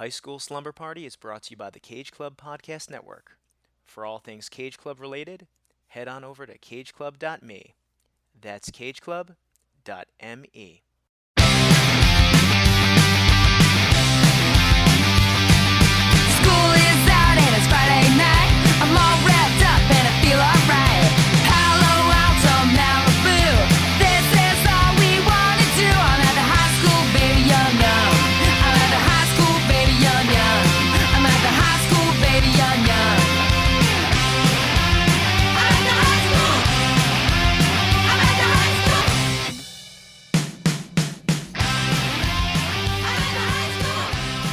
High School Slumber Party is brought to you by the Cage Club Podcast Network. For all things Cage Club related, head on over to cageclub.me. That's cageclub.me. School is out and it's Friday night. I'm all wrapped up and I feel alright. Palo Alto, Malibu. This is all we wanna do. I'm at the high school, baby, young, young. I'm at the high school, baby, young, young. I'm at the high school, baby, young, young. I'm at the high school. I'm at the high school. I'm at the high school.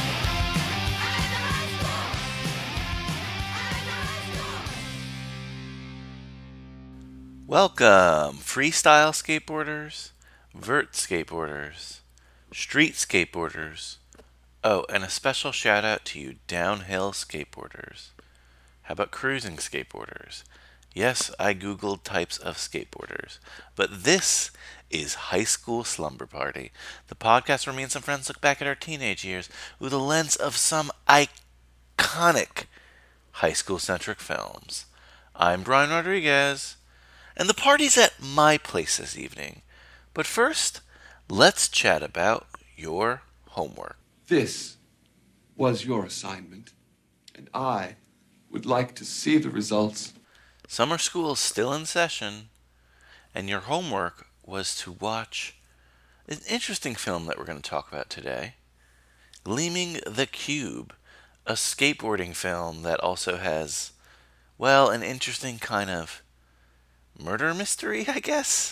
Welcome, freestyle skateboarders, vert skateboarders, street skateboarders. Oh, and a special shout out to you downhill skateboarders. How about cruising skateboarders? Yes, I googled types of skateboarders, but this is High School Slumber Party, the podcast where me and some friends look back at our teenage years with the lens of some iconic high school-centric films. I'm Brian Rodriguez. And the party's at my place this evening. But first, let's chat about your homework. This was your assignment, and I would like to see the results. Summer school is still in session, and your homework was to watch an interesting film that we're going to talk about today, Gleaming the Cube, a skateboarding film that also has, well, an interesting kind of murder mystery, I guess.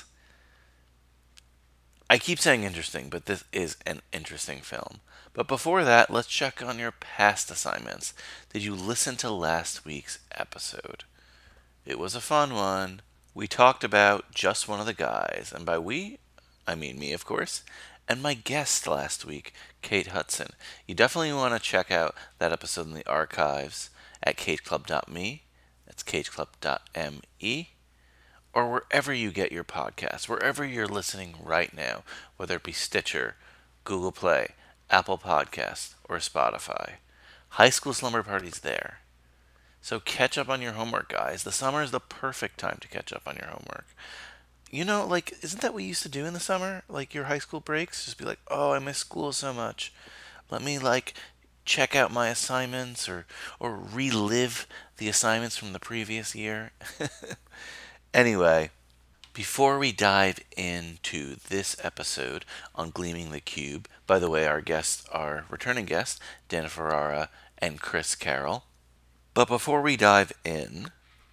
I keep saying interesting, but this is an interesting film. But before that, let's check on your past assignments. Did you listen to last week's episode? It was a fun one. We talked about Just One of the Guys, and by we, I mean me, of course, and my guest last week, Kate Hudson. You definitely want to check out that episode in the archives at cageclub.me. That's cageclub.me. Or wherever you get your podcasts, wherever you're listening right now, whether it be Stitcher, Google Play, Apple Podcasts, or Spotify. High School Slumber Party's there. So catch up on your homework, guys. The summer is the perfect time to catch up on your homework. You know, like, isn't that what you used to do in the summer? Like, your high school breaks? Just be like, oh, I miss school so much. Let me, check out my assignments or relive the assignments from the previous year. Anyway, before we dive into this episode on Gleaming the Cube, by the way, our guests are returning guests, Dana Ferrara and Chris Carroll. But before we dive in,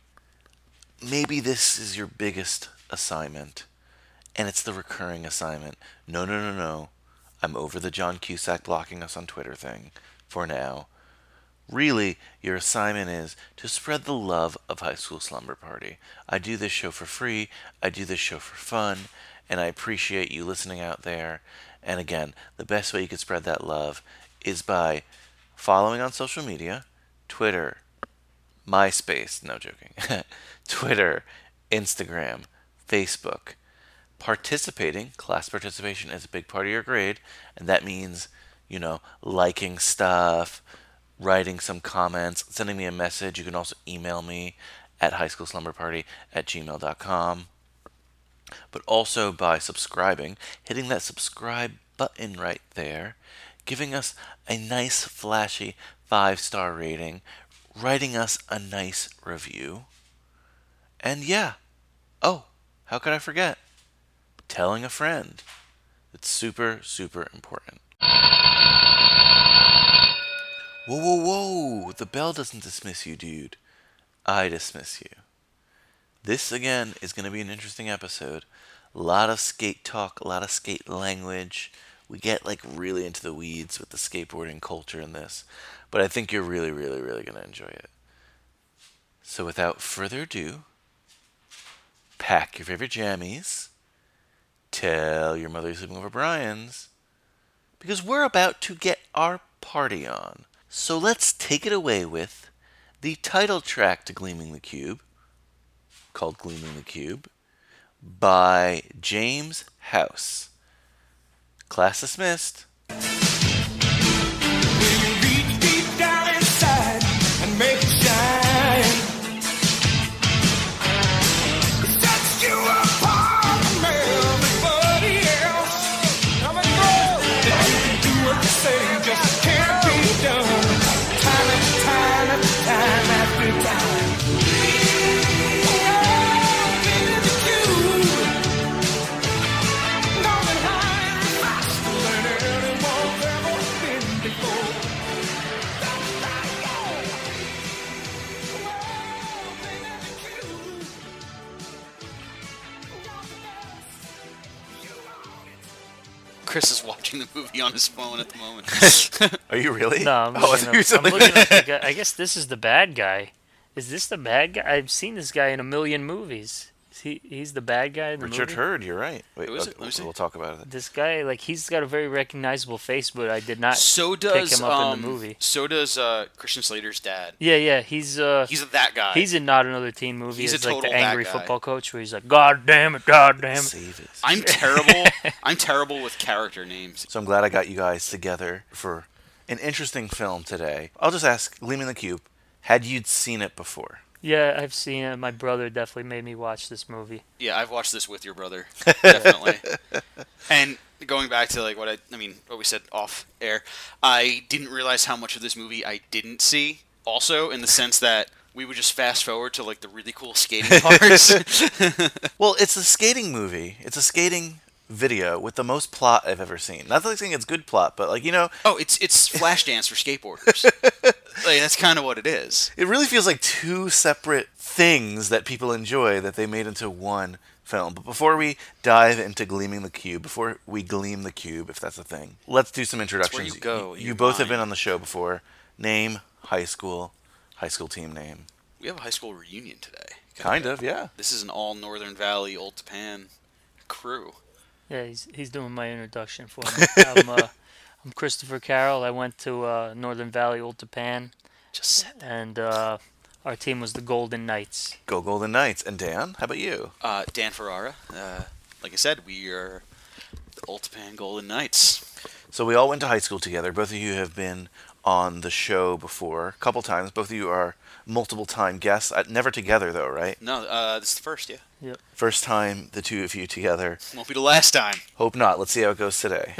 maybe this is your biggest assignment, and it's the recurring assignment. No. I'm over the John Cusack blocking us on Twitter thing for now. Really, your assignment is to spread the love of High School Slumber Party. I do this show for free, I do this show for fun, and I appreciate you listening out there. And again, the best way you can spread that love is by following on social media, Twitter, MySpace, no joking, Twitter, Instagram, Facebook. Participating, class participation is a big part of your grade, and that means, liking stuff, writing some comments, sending me a message. You can also email me at highschoolslumberparty@gmail.com. But also by subscribing, hitting that subscribe button right there, giving us a nice flashy 5-star rating, writing us a nice review. And yeah, how could I forget? Telling a friend. It's super, super important. Whoa. The bell doesn't dismiss you, dude. I dismiss you. This, again, is going to be an interesting episode. A lot of skate talk, a lot of skate language. We get, really into the weeds with the skateboarding culture in this. But I think you're really, really, really going to enjoy it. So without further ado, pack your favorite jammies. Tell your mother you're sleeping over Brian's. Because we're about to get our party on. So let's take it away with the title track to Gleaming the Cube, called Gleaming the Cube, by James House. Class dismissed. When you reach Chris is watching the movie on his phone at the moment. Are you really? No, I'm Oh, I looking thought you up, said I'm like- looking up the guy. I guess this is the bad guy. Is this the bad guy? I've seen this guy in a million movies. He's the bad guy in the Richard movie? Hurd, you're right. Wait, Who is it? Let me see. we'll talk about it. This guy, like, he's got a very recognizable face, but I did not So pick does him up in the movie. So does Christian Slater's dad. Yeah, he's He's that guy. he's in Not Another Teen Movie. He's He's a like the total that angry guy. football coach where he's like, God damn it, God damn it. Save it. I'm terrible. I'm terrible with character names. So I'm glad I got you guys together for an interesting film today. I'll just ask, Gleaming the Cube, had you seen it before? Yeah, I've seen it. My brother definitely made me watch this movie. Yeah, I've watched this with your brother, definitely. And going back to like what we said off air, I didn't realize how much of this movie I didn't see. Also, in the sense that we would just fast forward to like the really cool skating parts. Well, it's a skating movie. It's a skating video with the most plot I've ever seen. Not that I'm saying it's good plot, but like, you know, Oh, it's Flashdance for skateboarders. Like, that's kind of what it is. it really feels like two separate things that people enjoy that they made into one film. But before we dive into Gleaming the Cube, before we gleam the cube, if that's a thing, let's do some introductions. you go, You you both have mind. been on the show before. Name, high school team name. We have a high school reunion today. Kind of, yeah. This is an all Northern Valley, Old Japan crew. Yeah, he's doing my introduction for me. I'm Christopher Carroll. I went to Northern Valley, Old Japan, Just said and our team was the Golden Knights. Go Golden Knights. And Dan, how about you? Dan Ferrara. Like I said, we are the Old Japan Golden Knights. So we all went to high school together. Both of you have been on the show before, a couple times. Both of you are multiple-time guests. Never together, though, right? No, this is the first, yeah. Yep. First time the two of you together. Won't be the last time. Hope not. Let's see how it goes today.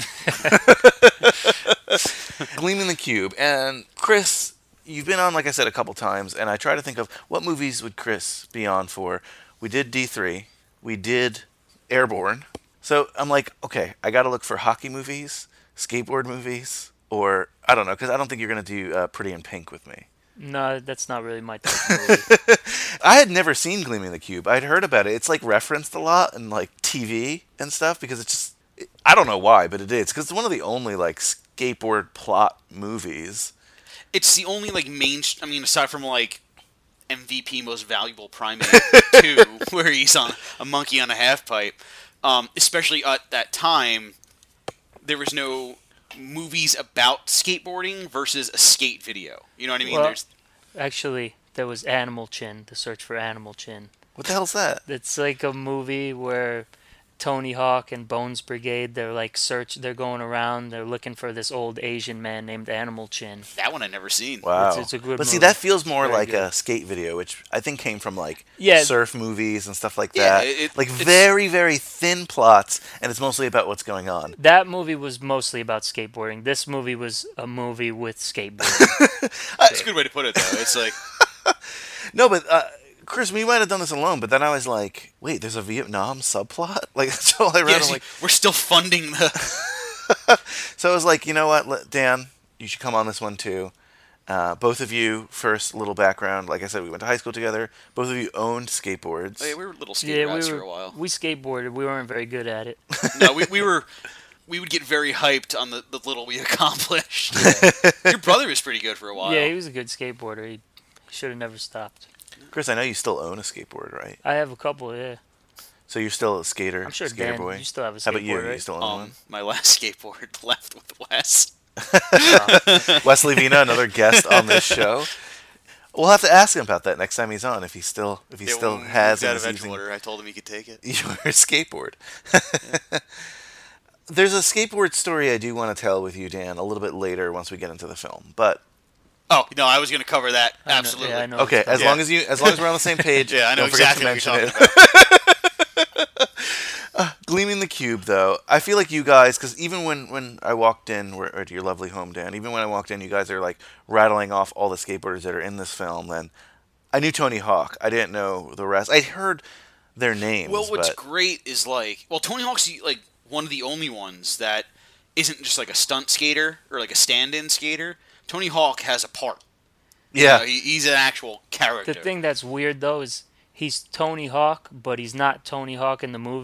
Gleaming the Cube. And Chris, you've been on, like I said, a couple times, and I try to think of what movies would Chris be on for. We did D3. We did Airborne. So I'm like, okay, I got to look for hockey movies, skateboard movies, or I don't know, because I don't think you're going to do Pretty in Pink with me. No, that's not really my type of movie. I had never seen Gleaming the Cube. I'd heard about it. It's like referenced a lot in like TV and stuff because it's just, I don't know why, but it is. Because it's one of the only like skateboard plot movies. It's the only, like, aside from, like, MVP Most Valuable Primate 2, where he's on a monkey on a half-pipe, especially at that time, there was no movies about skateboarding versus a skate video. You know what I mean? Well, actually, there was Animal Chin, The Search for Animal Chin. What the hell's that? It's like a movie where Tony Hawk and Bones Brigade, they're going around, they're looking for this old Asian man named Animal Chin. That one I've never seen. Wow. It's a good But see, movie. that feels more Very like good. a skate video, which I think came from like Yeah. surf movies and stuff like Yeah, that. Like it's- very, very thin plots, and it's mostly about what's going on. That movie was mostly about skateboarding. This movie was a movie with skateboarding. That's a good way to put it, though. It's like, No, but Chris, we might have done this alone, but then I was like, wait, there's a Vietnam subplot? Like, that's all I read. yeah, I'm see, like, we're still funding the... so I was like, you know what, Dan, you should come on this one too. Both of you, first little background. Like I said, we went to high school together. Both of you owned skateboards. Oh, yeah, we were little skater guys for a while. we skateboarded. We weren't very good at it. No, we would get very hyped on the little we accomplished. Your brother was pretty good for a while. Yeah, he was a good skateboarder. He should have never stopped. Chris, I know you still own a skateboard, right? I have a couple, yeah. So you're still a skater, I'm sure, skater Dan, boy. you still have a How about you? skateboard, right? You still own one? My last skateboard left with Wes. Wesley Vina, another guest on this show. We'll have to ask him about that next time he's on. If he still When we has moved out and of is using Edgewater, I told him he could take it. your skateboard. There's a skateboard story I do want to tell with you, Dan, a little bit later once we get into the film. But Oh, no, I was going to cover that. I know- Absolutely. yeah, I know okay, it's as Yeah. long as we're on the same page. Yeah, I know don't forget exactly to what you're mention talking it. about. Gleaming the Cube, though, I feel like you guys, because even when I walked in, or to your lovely home, Dan, even when I walked in, you guys are like rattling off all the skateboarders that are in this film. And I knew Tony Hawk. I didn't know the rest. I'd heard their names. Well, what's but great is, like... Well, Tony Hawk's, like, one of the only ones that isn't just, like, a stunt skater or, like, a stand-in skater. Tony Hawk has a part. yeah, You know, he's an actual character. The thing that's weird, though, is he's Tony Hawk, but he's not Tony Hawk in the movie.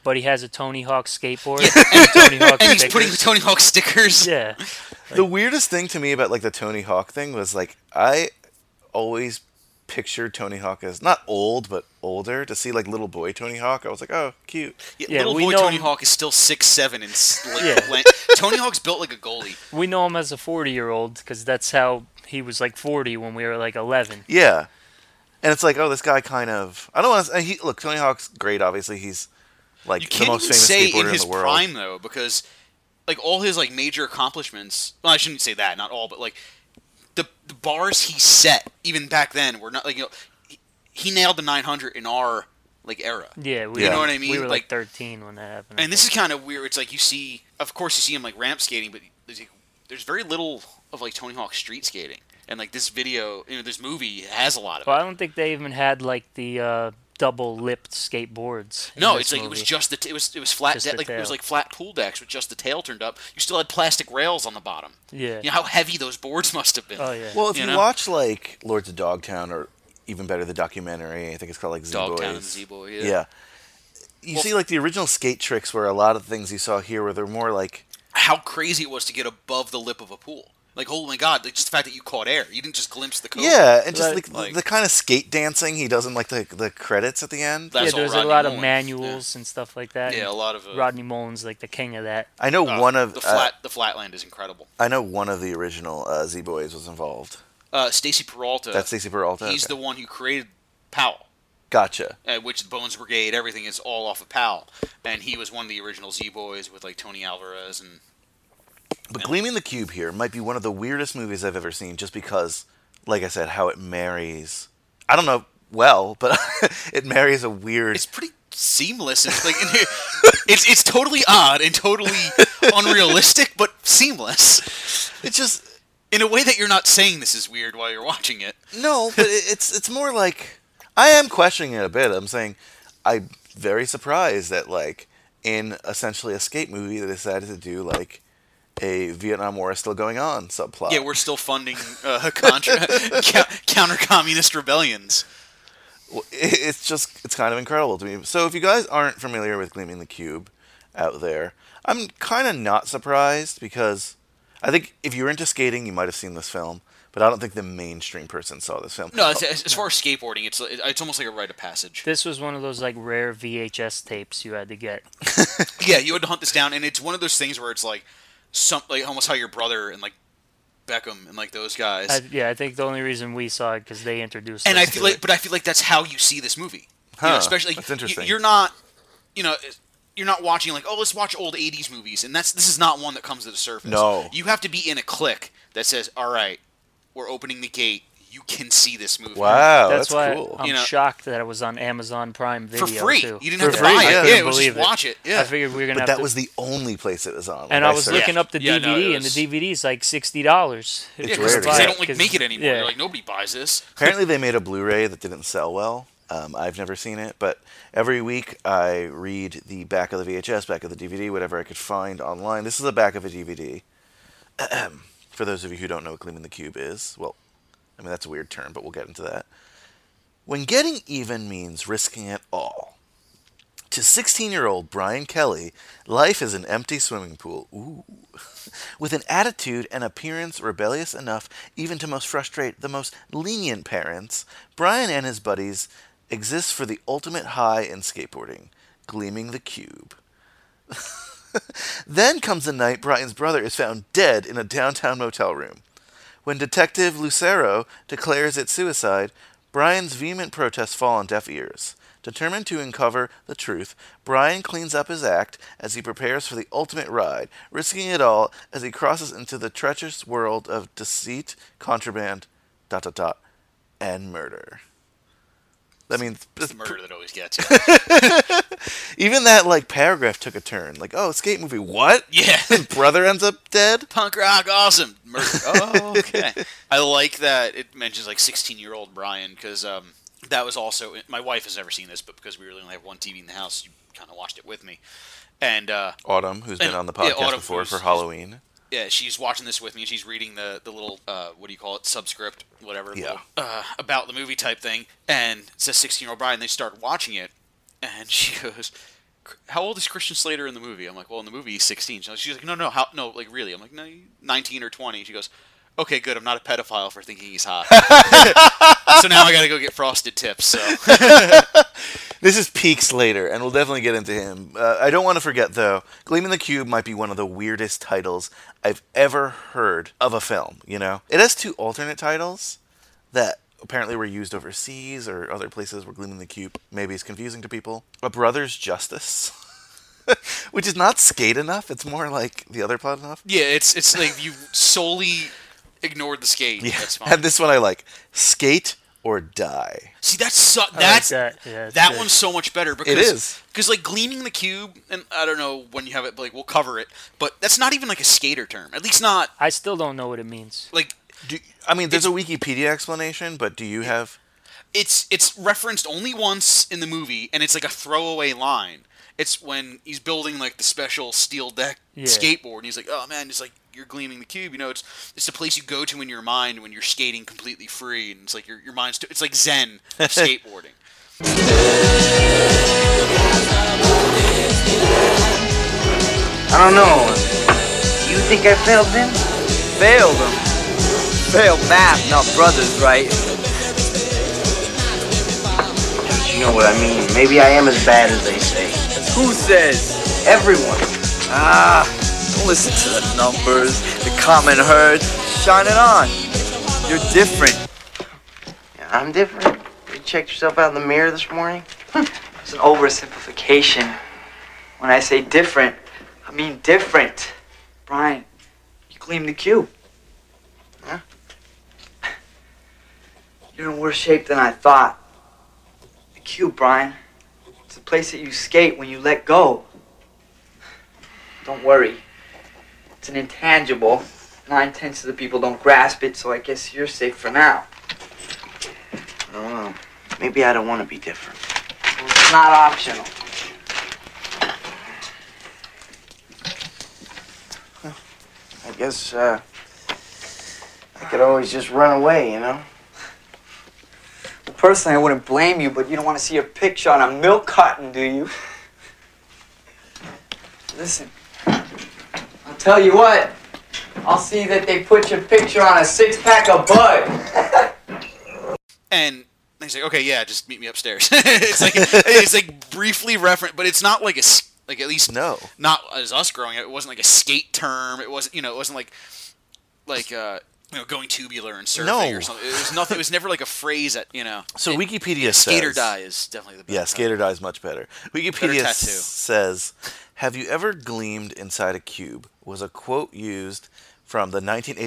but he has a Tony Hawk skateboard. Yeah, and Tony Hawk and he's stickers. putting Tony Hawk stickers. Yeah. The weirdest thing to me about like the Tony Hawk thing was like I always pictured Tony Hawk as not old but older. To see like little boy Tony Hawk, I was like, oh, cute. Yeah, Yeah, little we boy know Tony him- Hawk is still 6'7" and like, Yeah. Tony Hawk's built like a goalie. We know him as a 40-year-old because that's how he was like 40 when we were like 11. Yeah, and it's like, oh, this guy kind of. I don't want to. Look, Tony Hawk's great. Obviously, he's like You the can't most even famous say skateboarder in his in the world. prime though, because like all his like major accomplishments. Well, I shouldn't say that, not all, but like the bars he set even back then were not like he nailed the 900 in our like era. Yeah, You know what I mean? We were like Like- 13 when that happened. I And this is think. kind of weird. It's like you see, of course, you see him like ramp skating, but there's very little of like Tony Hawk street skating. And like this video, this movie has a lot of Well, it. I don't think they even had like the double-lipped skateboards. in No, this it's like it was movie. just it was flat Just the like it was tail. like flat pool decks with just the tail turned up. You still had plastic rails on the bottom. Yeah. You know how heavy those boards must have been. Oh yeah. Well, if You you know? watch like Lords of Dogtown or even better the documentary, I think it's called like Z Boys. Dogtown and Z-Boy. Yeah. Yeah. You Well- see, like the original skate tricks were a lot of things you saw here, where they're more like, How crazy it was to get above the lip of a pool. Like, oh my god, like, just the fact that you caught air. You didn't just glimpse the coast. yeah, and just Like- like the kind of skate dancing he does in like the credits at the end. That's yeah, all there's a Rodney lot of Mullen. manuals and stuff like that. Yeah, a and lot of Rodney Mullen's like the king of that. I know one of the the Flatland is incredible. I know one of the original Z Boys was involved. Stacy Peralta. That's Stacey Peralta. He's okay. the one who created Powell, Gotcha. which the Bones Brigade, everything is all off of Powell, and he was one of the original Z Boys with like Tony Alvarez and. But Gleaming the Cube here might be one of the weirdest movies I've ever seen, just because, like I said, how it marries. I don't know well, but it marries a weird. It's pretty seamless. It's like it's totally odd and totally unrealistic, but seamless It's just in a way that you're not saying this is weird while you're watching it. no, but it's more like I am questioning it a bit. I'm saying I'm very surprised that like in essentially a skate movie they decided to do like a Vietnam War is still going on subplot. Yeah, we're still funding counter-communist rebellions. It's kind of incredible to me. So if you guys aren't familiar with Gleaming the Cube out there, I'm kind of not surprised because I think if you're into skating, you might have seen this film, but I don't think the mainstream person saw this film. No, as far as skateboarding, it's almost like a rite of passage. This was one of those like rare VHS tapes you had to get. Yeah, you had to hunt this down, and it's one of those things where it's like almost how your brother and like Beckham and like those guys. I think the only reason we saw it because they introduced And us I to feel like, it. but I feel like that's how you see this movie. You know, Huh, especially that's interesting. You're not, you're not watching like, oh, let's watch old '80s movies, and this is not one that comes to the surface. No. You have to be in a clique that says, all right, we're opening the gate. You can see this movie. Wow, That's that's why cool. I'm You know- shocked that it was on Amazon Prime Video For free. too. You didn't For have to free, buy yeah. it. I Yeah, couldn't it was just believe it. watch it. Yeah. I figured we were gonna But have that to. was the only place it was on. And Like I was searched. looking up the Yeah, DVD, no, it and was- the DVD's like $60. Yeah, It's because rare to they get. don't like make it anymore. Yeah. They're like, nobody buys this. Apparently, they made a Blu-ray that didn't sell well. I've never seen it, but every week I read the back of the VHS, back of the DVD, whatever I could find online. This is the back of a DVD. For those of you who don't know what Gleaming the Cube is, well, I mean, that's a weird term, but we'll get into that. When getting even means risking it all. To 16-year-old Brian Kelly, life is an empty swimming pool. Ooh. With an attitude and appearance rebellious enough even to most frustrate the most lenient parents, Brian and his buddies exist for the ultimate high in skateboarding, Gleaming the Cube. Then comes the night Brian's brother is found dead in a downtown motel room. When Detective Lucero declares it suicide, Brian's vehement protests fall on deaf ears. Determined to uncover the truth, Brian cleans up his act as he prepares for the ultimate ride, risking it all as he crosses into the treacherous world of deceit, contraband, ... and murder. I mean, It's the murder that always gets you. even that like paragraph took a turn. Like, oh, skate movie, what? Yeah. Brother ends up dead? Punk rock, awesome. Murder. Oh, okay. I like that it mentions like 16-year-old Brian because that was also my wife has never seen this, but because we really only have one TV in the house, you kind of watched it with me. And Autumn, who's been And- on the yeah, podcast Autumn, before who's- for Halloween. yeah, she's watching this with me, and she's reading the little what do you call it, subscript, whatever, Yeah. little, about the movie type thing, and it says 16-year-old Brian. They start watching it, and she goes, how old is Christian Slater in the movie? I'm like, well, in the movie he's 16. She's like, no, no, like really? I'm like, no, 19 or 20. She goes, okay, good. I'm not a pedophile for thinking he's hot. So now I got to go get frosted tips. So This is peak Slater, and we'll definitely get into him. I don't want to forget, though, Gleaming the Cube might be one of the weirdest titles I've ever heard of a film, you know? It has 2 alternate titles that apparently were used overseas or other places where Gleaming the Cube maybe is confusing to people. A Brother's Justice, which is not skate enough. It's more like the other plot enough. yeah, it's like you solely ignored the skate. Yeah, That's fine. and this one I like. Skate or Die. See, I like that's that. Yeah, it's that good. one's so much better because It is. because like Gleaming the Cube, and I don't know when you have it, but like we'll cover it, but that's not even like a skater term. At least not I still don't know what it means. like There's a Wikipedia explanation, but do you have... it's referenced only once in the movie, and it's like a throwaway line. It's when he's building like the special steel deck skateboard, and he's like, "Oh man, it's like you're gleaming the cube." You know, it's the place you go to in your mind when you're skating completely free, and it's like your mind's it's like Zen of skateboarding. I don't know. You think I failed them? Failed them. Failed math, not brothers, right? You know what I mean. Maybe I am as bad as they say. Who says? Everyone. Ah, don't listen to the numbers, the common herd. Shine it on. You're different. Yeah, I'm different. You checked yourself out in the mirror this morning? It's an oversimplification. When I say different, I mean different. Brian, you gleamed the cube. Huh? You're in worse shape than I thought. The cube, Brian. It's the place that you skate when you let go. Don't worry. It's an intangible. 9/10 of the people don't grasp it, so I guess you're safe for now. I don't know. Maybe I don't want to be different. Well, it's not optional. I guess, I could always just run away, you know? Well, personally, I wouldn't blame you, but you don't want to see your picture on a milk carton, do you? Listen, I'll tell you what. I'll see that they put your picture on a 6-pack of Bud. And he's like, "Okay, yeah, just meet me upstairs." it's like briefly referenced, but it's not like like at least No. not as us growing up. It wasn't like a skate term. It wasn't it wasn't like going tubular and surfing No. or something. It was nothing. It was never like a phrase that So Wikipedia says... Skater Die is definitely the best. Yeah, Skater Die is much better. Wikipedia tattoo. says, "Have you ever gleamed inside a cube?" was a quote used from the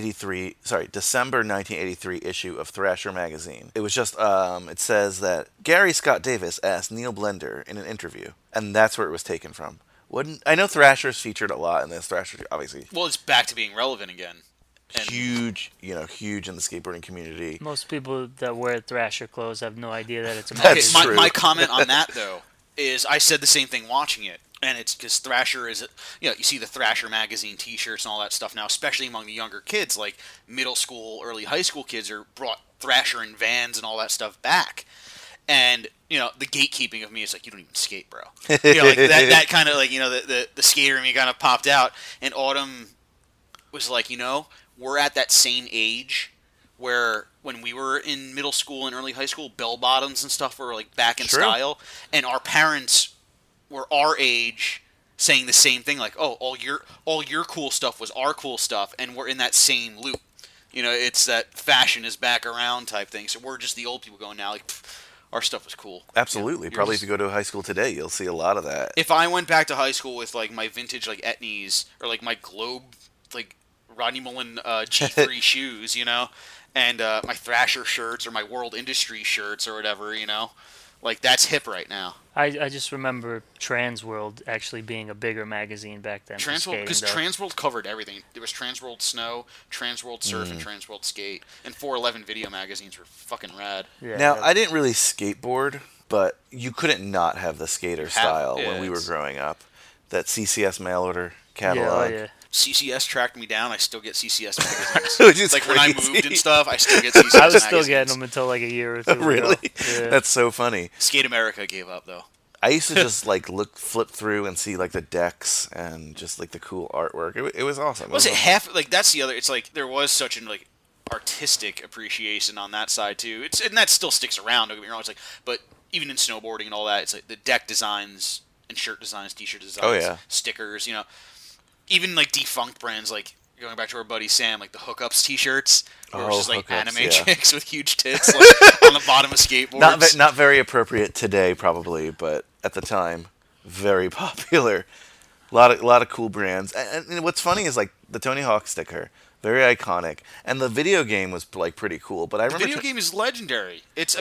December 1983 issue of Thrasher magazine. It was just, it says that Gary Scott Davis asked Neil Blender in an interview, and that's where it was taken from. I know Thrasher's featured a lot in this. Thrasher, obviously, Well, it's back to being relevant again. And huge in the skateboarding community. Most people that wear Thrasher clothes have no idea that it's a That's magazine. true. my comment on that though is I said the same thing watching it, and it's because Thrasher is you see the Thrasher magazine T-shirts and all that stuff now, especially among the younger kids, like middle school, early high school kids are brought Thrasher in Vans and all that stuff back, and the gatekeeping of me is like, you don't even skate, bro. Like that kind of like the skater in me kind of popped out, and Autumn was like, we're at that same age where when we were in middle school and early high school, bell bottoms and stuff were like back in True. style, and our parents were our age saying the same thing, like, oh, all your cool stuff was our cool stuff, and we're in that same loop. It's that fashion is back around type thing. So we're just the old people going now, like, our stuff was cool. Absolutely. You're Probably just- if you go to high school today, you'll see a lot of that. If I went back to high school with like my vintage like Etnies or like my Globe like Rodney Mullen G3 shoes, and my Thrasher shirts or my World Industry shirts or whatever, like that's hip right now. I just remember Transworld actually being a bigger magazine back then. for Transworld, skating, because though. Transworld covered everything. There was Transworld Snow, Transworld Surf, Mm. and Transworld Skate, and 411 video magazines were fucking rad. Yeah, Now, that- I didn't really skateboard, but you couldn't not have the skater style yeah, when we were it's- growing up. That CCS mail order yeah, catalog. oh, yeah. CCS tracked me down. I still get CCS magazines. Which is like when I crazy. moved and stuff, I still get CCS I was magazines. still getting them until like a year or two Really? ago. Yeah. That's so funny. Skate America gave up though. I used to just like flip through and see like the decks and just like the cool artwork. It was awesome. Was it awesome. half like that's the other? It's like there was such an like artistic appreciation on that side too. And that still sticks around. Don't get me wrong. It's like, but even in snowboarding and all that, it's like the deck designs and shirt designs, t-shirt designs, Oh, yeah. stickers. Even like defunct brands like. Going back to our buddy Sam, like the hookups T-shirts, where it's just like hookups, anime yeah. chicks with huge tits like, on the bottom of skateboards. Not very appropriate today, probably, but at the time, very popular. A lot of cool brands. And what's funny is like the Tony Hawk sticker, very iconic, and the video game was like pretty cool. But I The remember video game is legendary.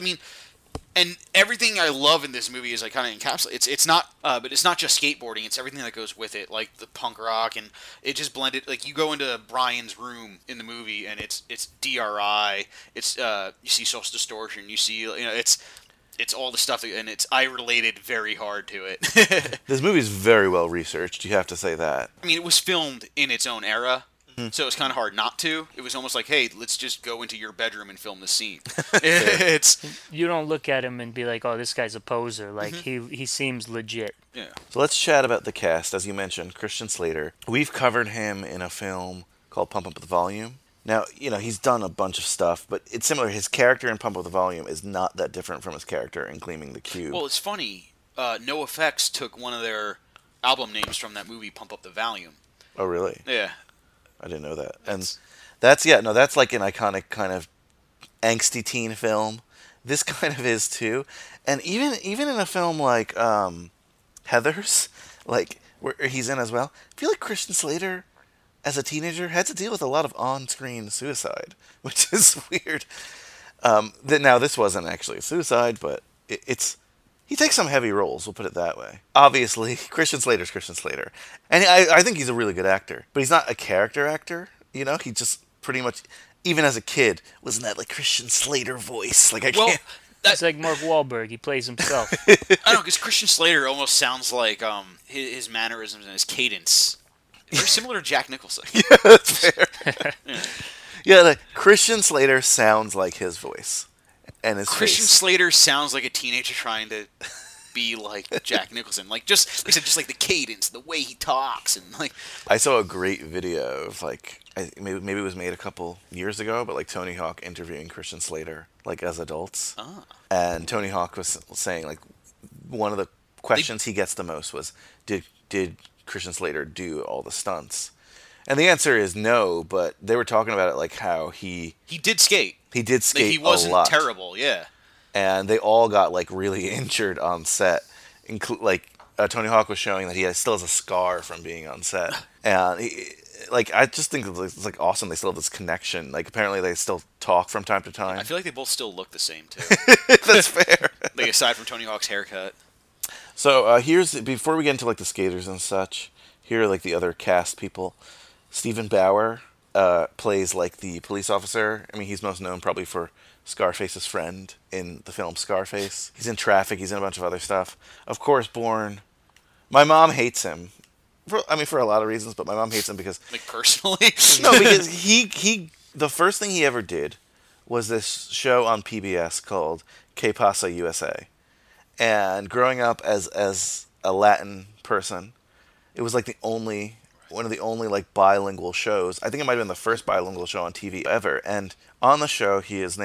And everything I love in this movie is like kind of encapsulated. It's not, but it's not just skateboarding. It's everything that goes with it, like the punk rock, and it just blended. Like you go into Brian's room in the movie, and it's DRI. It's you see Social Distortion. You see it's all the stuff, and I related very hard to it. This movie's very well researched. You have to say that. I mean, it was filmed in its own era. So it's kind of hard not to. It was almost like, hey, let's just go into your bedroom and film the scene. You don't look at him and be like, oh, this guy's a poser. Like, he seems legit. Yeah. So let's chat about the cast. As you mentioned, Christian Slater. We've covered him in a film called Pump Up the Volume. Now, he's done a bunch of stuff, but it's similar. His character in Pump Up the Volume is not that different from his character in Gleaming the Cube. Well, it's funny. NoFX took one of their album names from that movie, Pump Up the Volume. Oh, really? Yeah. I didn't know that. And that's like an iconic kind of angsty teen film. This kind of is too. And even in a film like Heathers, like where he's in as well, I feel like Christian Slater as a teenager had to deal with a lot of on-screen suicide, which is weird. Now this wasn't actually a suicide, but he takes some heavy roles, we'll put it that way. Obviously, Christian Slater's Christian Slater. And I think he's a really good actor. But he's not a character actor, He just pretty much, even as a kid, was in that, like, Christian Slater voice. Like, I can't... It's like Mark Wahlberg. He plays himself. I don't know, because Christian Slater almost sounds like his mannerisms and his cadence. Very similar to Jack Nicholson. Yeah, that's fair. Yeah, like, Christian Slater sounds like his voice. And his Christian face. Slater sounds like a teenager trying to be like Jack Nicholson, like just like the cadence, the way he talks, and like. I saw a great video of like maybe it was made a couple years ago, but like Tony Hawk interviewing Christian Slater like as adults, and Tony Hawk was saying like one of the questions he gets the most was did Christian Slater do all the stunts, and the answer is no, but they were talking about it like how he did skate. He did skate he wasn't a lot. terrible, yeah. And they all got like really injured on set. Tony Hawk was showing that he still has a scar from being on set, and I just think it's like awesome. They still have this connection. Like apparently they still talk from time to time. I feel like they both still look the same too. That's fair. Like aside from Tony Hawk's haircut. So before we get into like the skaters and such, here are like the other cast people. Stephen Bauer plays like the police officer. I mean, he's most known probably for Scarface's friend in the film Scarface. He's in Traffic. He's in a bunch of other stuff. Of course, Bourne. My mom hates him. For a lot of reasons, but my mom hates him because... Like personally? No, because he the first thing he ever did was this show on PBS called Que Pasa USA. And growing up as a Latin person, it was like one of the only like bilingual shows. I think it might have been the first bilingual show on TV ever. And on the show, his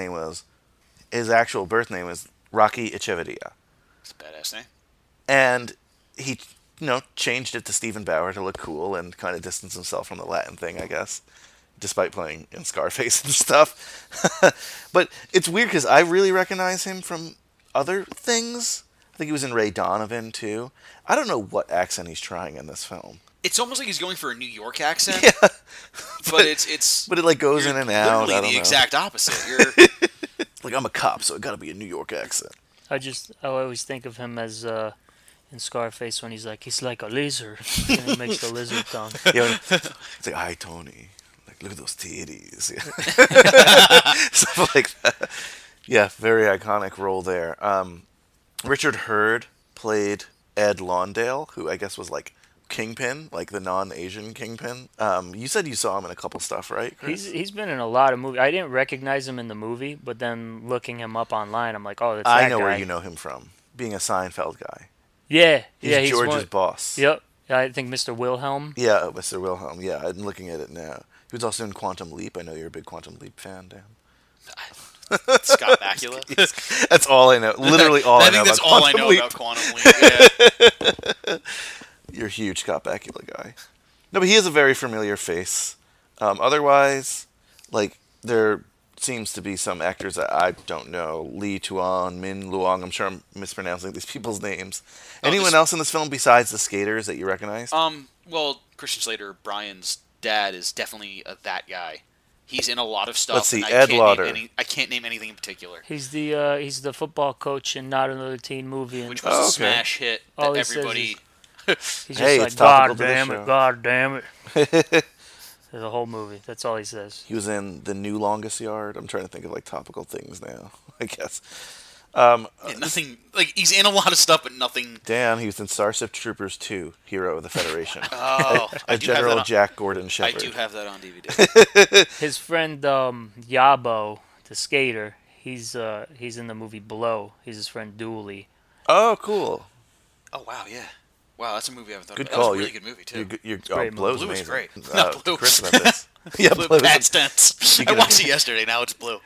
actual birth name is Rocky Echeverria. It's a badass name. And he, changed it to Stephen Bauer to look cool and kind of distance himself from the Latin thing, I guess, despite playing in Scarface and stuff. But it's weird because I really recognize him from other things. I think he was in Ray Donovan too. I don't know what accent he's trying in this film. It's almost like he's going for a New York accent. Yeah, but it's but it like goes in and out. Literally I don't the know. exact opposite. Like I'm a cop, so it got to be a New York accent. I always think of him as in Scarface when he's like a lizard, and he makes the lizard tongue. Yeah, it's like, hi Tony, like look at those titties, yeah. Stuff like that. Yeah, very iconic role there. Richard Hurd played Ed Lawndale, who I guess was like Kingpin, like the non-Asian Kingpin. You said you saw him in a couple stuff, right, Chris? He's been in a lot of movies. I didn't recognize him in the movie, but then looking him up online, I'm like, oh, that's that guy. I know where you know him from, being a Seinfeld guy. Yeah, He's yeah, he's George's one. boss. Yep, I think Mr. Wilhelm. Yeah, Mr. Wilhelm. Yeah, I'm looking at it now. He was also in Quantum Leap. I know you're a big Quantum Leap fan, Dan. Scott Bakula. That's all I know. Literally all I know think that's about all I Quantum know Leap. about Quantum Leap. Yeah. You're a huge Scott Bakula guy. No, but he is a very familiar face. Otherwise, like, there seems to be some actors that I don't know. Lee Tuan, Min Luong. I'm sure I'm mispronouncing these people's names. Anyone else in this film besides the skaters that you recognize? Well, Christian Slater, Brian's dad, is definitely that guy. He's in a lot of stuff. Let's see, and Ed Lauder. I can't name anything in particular. He's the football coach in Not Another Teen Movie. Which was a smash hit that All he says everybody... He's just Hey, like, it's topical God to the damn show." it, God damn it. The whole movie. That's all he says. He was in The New Longest Yard. I'm trying to think of, like, topical things now, I guess. Yeah, nothing... Like, he's in a lot of stuff, but nothing... Dan, he was in Starship Troopers 2, Hero of the Federation. Oh, I as do have General that on, Jack Gordon I Shepard. do have that on DVD. His friend Yabo, the skater, he's in the movie Blow. He's his friend Dooley. Oh, cool. Oh, wow, yeah. Wow, that's a movie I haven't thought Good about. call. That was a really good movie, too. great Blow's Blue is amazing. great. Not Blue. Chris about this. Yeah, Blue Blow's past tense. I of- watched it yesterday, now it's Blue.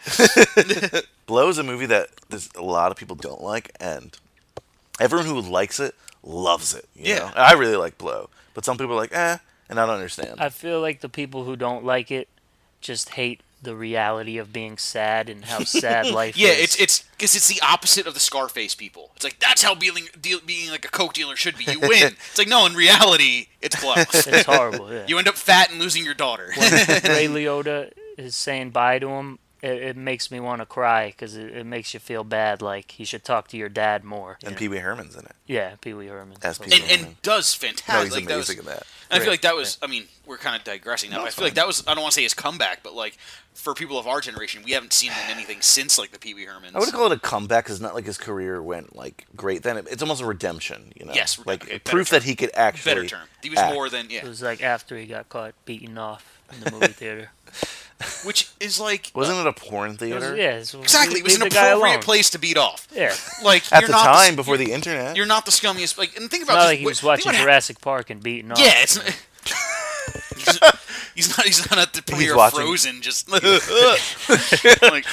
Blow's a movie that there's a lot of people don't like, and everyone who likes it loves it. You Yeah. know? I really like Blow, but some people are like, and I don't understand. I feel like the people who don't like it just hate the reality of being sad and how sad life Yeah, is. it's because it's the opposite of the Scarface people. It's like, that's how being like a coke dealer should be. You win. It's like, no, in reality, it's Blow. It's horrible, yeah. You end up fat and losing your daughter. Ray Liotta is saying bye to him, it makes me want to cry because it makes you feel bad. Like, he should talk to your dad more. And Pee Wee Herman's in it. Yeah, Pee Wee Herman. As Pee Wee Herman. and does No, fantastic. he's Like, that was- amazing in that. And I feel like that was, I mean, we're kind of digressing now, but I feel like that was, I don't want to say his comeback, but like, for people of our generation, we haven't seen him in anything since like the Pee Wee Hermans. I wouldn't call it a comeback because it's not like his career went like great then. It's almost a redemption, you know? Yes, like okay, better proof term. that he could actually Better term. He was act. more than, It yeah. was like after he got caught beating off in the movie theater. Which is like... Wasn't it a porn It theater? was, yeah, so Exactly, it was leave an the guy appropriate alone. place to beat off. Yeah. Like, At you're the not time, before you're- the internet. You're not the scummiest. Like, and think It's about not just like he was think watching what hap- Jurassic Park and beating off. Yeah, it's he's not at the premiere of watching- Frozen just like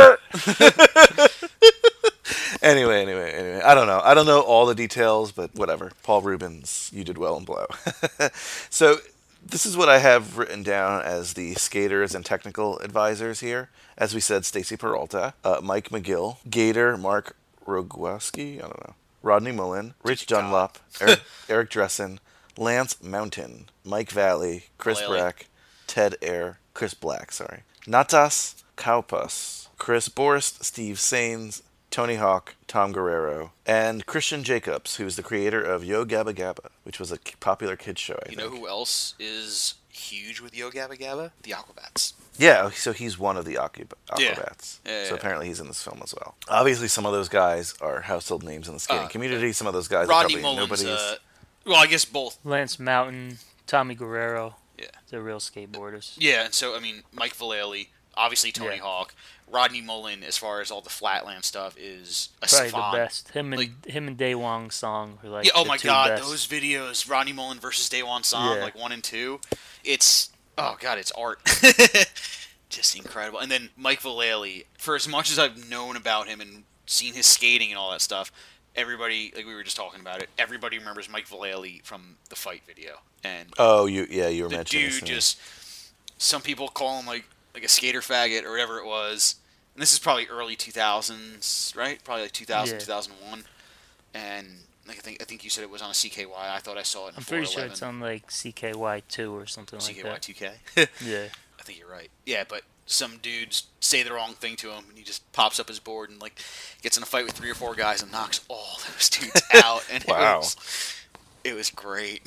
Anyway. I don't know. I don't know all the details, but whatever. Paul Rubens, you did well in Blow. So this is what I have written down as the skaters and technical advisors here. As we said, Stacy Peralta, Mike McGill, Gator Mark Rogowski, I don't know, Rodney Mullen, Rich Dunlop, Eric Dressen, Lance Mountain, Mike Valley, Chris Lally. Brack, Ted Ayer, Chris Black, sorry, Natas Kaupas, Chris Borst, Steve Sains, Tony Hawk, Tom Guerrero, and Christian Jacobs, who is the creator of Yo Gabba Gabba, which was a popular kids show, I you think. know who else is huge with Yo Gabba Gabba? The Aquabats. Yeah, so he's one of the Aquabats. Yeah, So yeah. apparently he's in this film as well. Obviously, some of those guys are household names in the skating community. Some of those guys Rodney are probably Mullen's. nobody's. Well, I guess both. Lance Mountain, Tommy Guerrero. Yeah. They're real skateboarders. Yeah, and so I mean, Mike Vallely, obviously Tony Yeah. Hawk, Rodney Mullen, as far as all the flatland stuff, is a Probably savant. the best. Him and Like- him and Daewong Song are like Yeah, oh the my two god, best. those videos, Rodney Mullen versus Daewon Song, Yeah. like 1 and 2, it's, oh god, it's art. Just incredible. And then Mike Vallely, for as much as I've known about him and seen his skating and all that stuff, everybody, like we were just talking about it, everybody remembers Mike Vallely from the fight video. And Oh, you were the mentioning dude this to me. just, some people call him like a skater faggot or whatever it was. And this is probably early 2000s, right? Probably like 2000, Yeah. 2001. And like, I think you said it was on a CKY. I thought I saw it in I'm 411. pretty sure it's on like CKY2 or something like that. CKY2K. Yeah. I think you're right. Yeah, but some dudes say the wrong thing to him, and he just pops up his board and like gets in a fight with 3 or 4 guys and knocks all those dudes out. And Wow. it was great.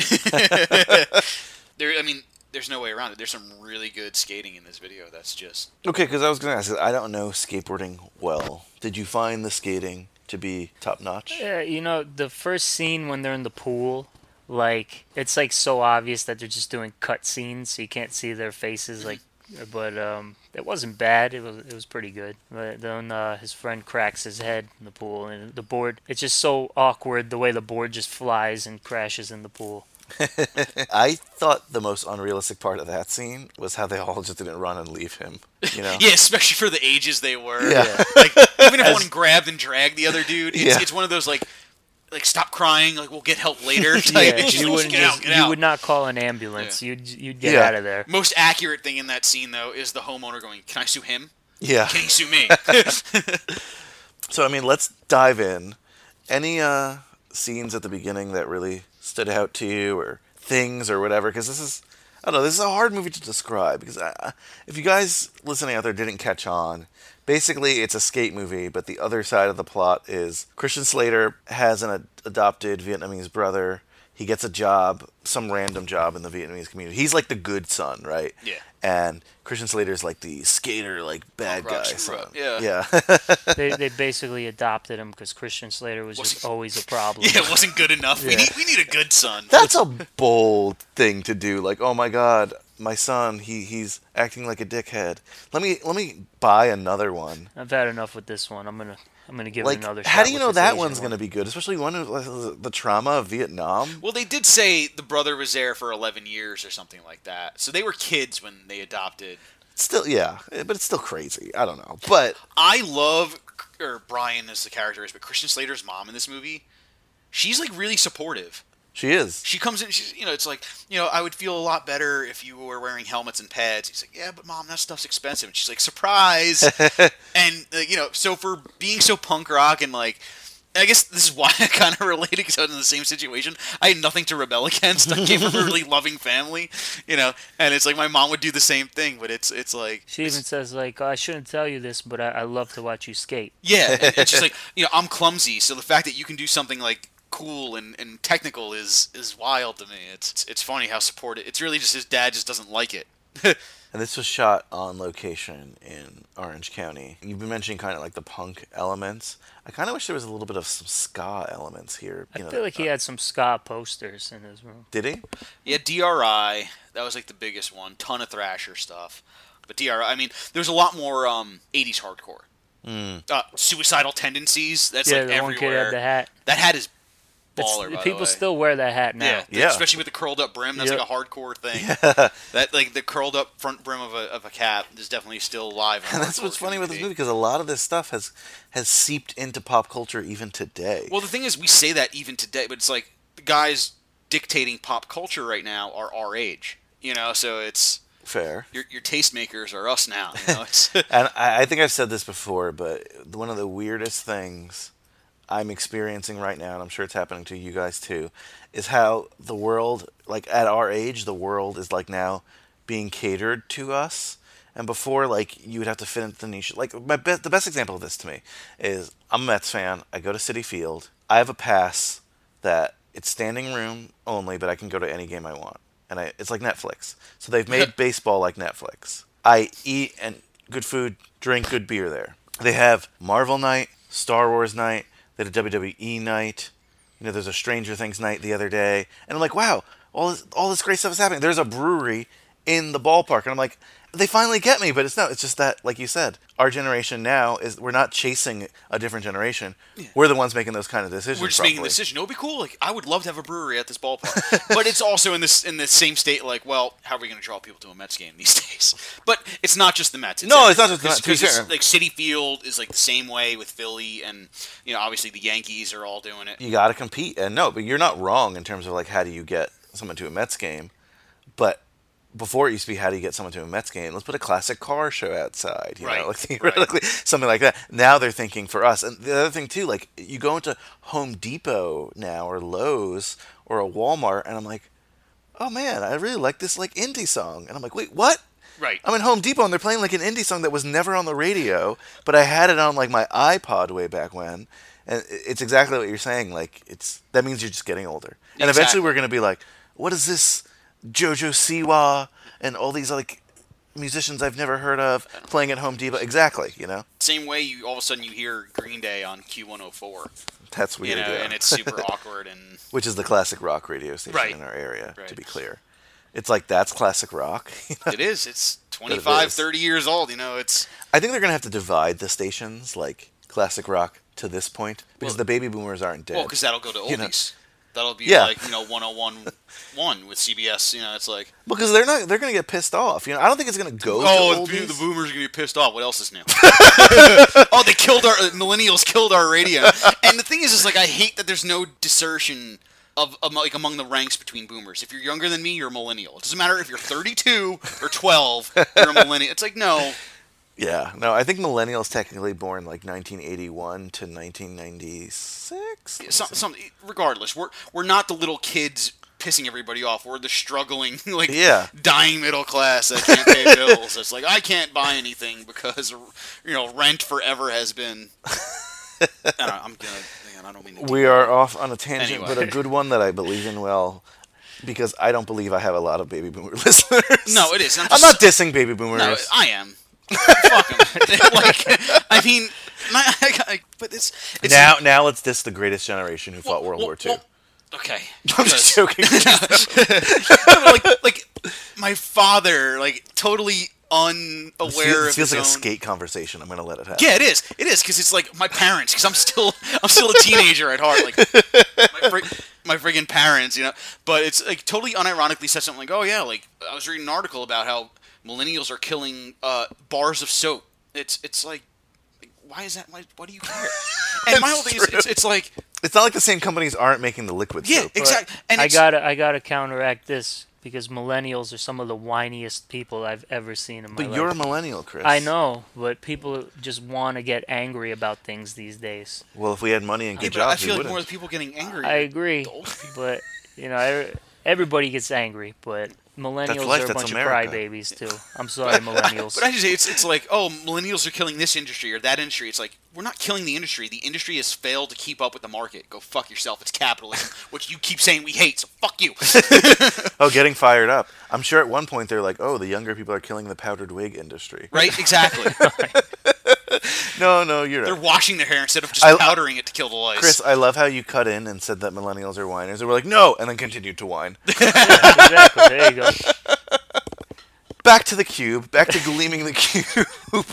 There's no way around it. There's some really good skating in this video. That's just Okay, because I was going to ask, I don't know skateboarding well. Did you find the skating to be top notch? Yeah, you know, the first scene when they're in the pool, like, it's like so obvious that they're just doing cut scenes, so you can't see their faces. Like, but it wasn't bad. It was pretty good. But then his friend cracks his head in the pool, and the board. It's just so awkward the way the board just flies and crashes in the pool. I thought the most unrealistic part of that scene was how they all just didn't run and leave him. You know? Yeah, especially for the ages they were. Yeah. Like, even if one grabbed and dragged the other dude, it's one of those, like, stop crying, like, we'll get help later. Yeah, Just, you like, wouldn't get out, just, get you out. would not call an ambulance. Yeah. You'd get Yeah. out of there. Most accurate thing in that scene, though, is the homeowner going, "Can I sue him? Yeah. Can he sue me?" So, I mean, let's dive in. Any scenes at the beginning that really stood out to you, or things, or whatever? Because this is a hard movie to describe. Because if you guys listening out there didn't catch on, basically it's a skate movie, but the other side of the plot is Christian Slater has an adopted Vietnamese brother. He gets a job, some random job in the Vietnamese community. He's like the good son, right? Yeah. And Christian Slater's like the skater, like bad Punk rock guy screw son. up, yeah. Yeah. They basically adopted him because Christian Slater was just always a problem. Yeah, it wasn't good enough. We need a good son. That's a bold thing to do. Like, oh my God, my son, he's acting like a dickhead. Let me buy another one. I've had enough with this one. I'm gonna give Like, it another shot. how do you with know this that Asian one's one. gonna be good? Especially one of the trauma of Vietnam. Well, they did say the brother was there for 11 years or something like that. So they were kids when they adopted. Still, yeah, but it's still crazy. I don't know, but I love, or Brian as the character is, but Christian Slater's mom in this movie, she's like really supportive. she is. She comes in, she's, it's like, I would feel a lot better if you were wearing helmets and pads. He's like, yeah, but mom, that stuff's expensive. And she's like, surprise. And, so for being so punk rock and like, I guess this is why I kind of related, because I was in the same situation. I had nothing to rebel against. I came from a really loving family, and it's like my mom would do the same thing, but it's like... She even says like, oh, I shouldn't tell you this, but I love to watch you skate. Yeah, and she's like, I'm clumsy, so the fact that you can do something like cool and technical is wild to me. It's funny how supportive. It's really just his dad just doesn't like it. And this was shot on location in Orange County. You've been mentioning kind of like the punk elements. I kind of wish there was a little bit of some ska elements here. I feel like he had some ska posters in his room. Did he? Yeah, DRI, that was like the biggest one. Ton of Thrasher stuff. But DRI, I mean, there's a lot more 80s hardcore. Suicidal Tendencies, that's Yeah, like the everywhere. one kid had the hat. That hat is baller, by the People way. still wear that hat now. Yeah. Especially with the curled up brim. That's Yep. like a hardcore thing. That like the curled up front brim of a cap is definitely still alive. in And the that's hardcore what's funny with this community. movie, because a lot of this stuff has seeped into pop culture even today. Well, the thing is, we say that even today, but it's like the guys dictating pop culture right now are our age. So it's Fair. your tastemakers are us now. It's And I think I've said this before, but one of the weirdest things I'm experiencing right now, and I'm sure it's happening to you guys too, is how the world, like at our age, the world is like now being catered to us. And before, like, you would have to fit into the niche. Like, the best example of this to me is I'm a Mets fan. I go to Citi Field. I have a pass that it's standing room only, but I can go to any game I want. And it's like Netflix. So they've made baseball like Netflix. I eat and good food, drink good beer there. They have Marvel night, Star Wars night, they had a WWE night. There's a Stranger Things night the other day. And I'm like, wow, all this great stuff is happening. There's a brewery in the ballpark. And I'm like, they finally get me, but it's just that, like you said, our generation now we're not chasing a different generation. Yeah. We're the ones making those kind of decisions. we're just probably. making a decision. It would be cool. Like, I would love to have a brewery at this ballpark, but it's also in the same state. Like, well, how are we going to draw people to a Mets game these days? But it's not just the Mets. It's not just the Mets. Because like Citi Field is like the same way with Philly, and obviously the Yankees are all doing it. You got to compete, and no, but you're not wrong in terms of like how do you get someone to a Mets game, but. Before it used to be, how do you get someone to a Mets game? Let's put a classic car show outside, you know, like theoretically, something like that. Now they're thinking for us. And the other thing, too, like, you go into Home Depot now, or Lowe's, or a Walmart, and I'm like, oh, man, I really like this, like, indie song. And I'm like, wait, what? Right. I'm in Home Depot, and they're playing, like, an indie song that was never on the radio, but I had it on, like, my iPod way back when. And it's exactly what you're saying. Like, that means you're just getting older. And eventually we're going to be like, what is this? Jojo Siwa and all these like musicians I've never heard of playing at Home Depot. Exactly, Same way all of a sudden you hear Green Day on Q104. That's weird, yeah. And it's super awkward and which is the classic rock radio station in our area, Right. to be clear. It's like that's classic rock. It is. It's 25, is. 30 years old. It's I think they're going to have to divide the stations, like classic rock to this point, because Well- the baby boomers aren't dead. well, because that'll go to oldies. You know. That'll be Yeah. like 101.1 with CBS. It's like Because they're going to get pissed off. I don't think it's going to go oh, to the oldies. boomers are gonna be pissed off. What else is new? Oh, they killed our millennials. Killed our radio. And the thing is like I hate that there's no discernment of like among the ranks between boomers. If you're younger than me, you're a millennial. It doesn't matter if you're 32 or 12. You're a millennial. It's like no. Yeah, no, I think millennials technically born like 1981 to 1996. Regardless, we're not the little kids pissing everybody off. We're the struggling, like Yeah. dying middle class that can't pay bills. It's like I can't buy anything because rent forever has been. I don't mean to We are off on a tangent, Anyway. but a good one that I believe in well, because I don't believe I have a lot of baby boomer listeners. No, it is. I'm not dissing baby boomers. No, I am. Fuck 'em. But it's Now let's diss the greatest generation who fought World War II. Okay. I'm just joking. like my father, like totally unaware It of feels his like a own. skate conversation. I'm gonna let it happen. Yeah, it is. It is because it's like my parents. Because I'm still a teenager at heart. Like my friggin' parents, But it's like totally unironically said something like, "Oh yeah, like I was reading an article about how millennials are killing bars of soap." It's like, why is that? Why do you care? And my whole thing is, it's like, It's not like the same companies aren't making the liquid yeah, soap. exactly. And I it's, gotta counteract this because millennials are some of the whiniest people I've ever seen in my But life. you're a millennial, Chris. I know, but people just want to get angry about things these days. Well, if we had money and yeah, good but I jobs, we feel like wouldn't. more of the people getting angry. I agree, the old people. but everybody gets angry, but millennials life, are a that's bunch America. of crybabies too. I'm sorry, millennials. But I just say it's like, oh, millennials are killing this industry or that industry. It's like we're not killing the industry. The industry has failed to keep up with the market. Go fuck yourself. It's capitalism, which you keep saying we hate. So fuck you. Oh, getting fired up. I'm sure at one point they're like, oh, the younger people are killing the powdered wig industry. Right? Exactly. No, you're They're right. washing their hair instead of just I- powdering it to kill the lice. Chris, I love how you cut in and said that millennials are whiners. And we're like, no, and then continued to whine. Exactly. There you go. Back to the cube. Back to gleaming the cube.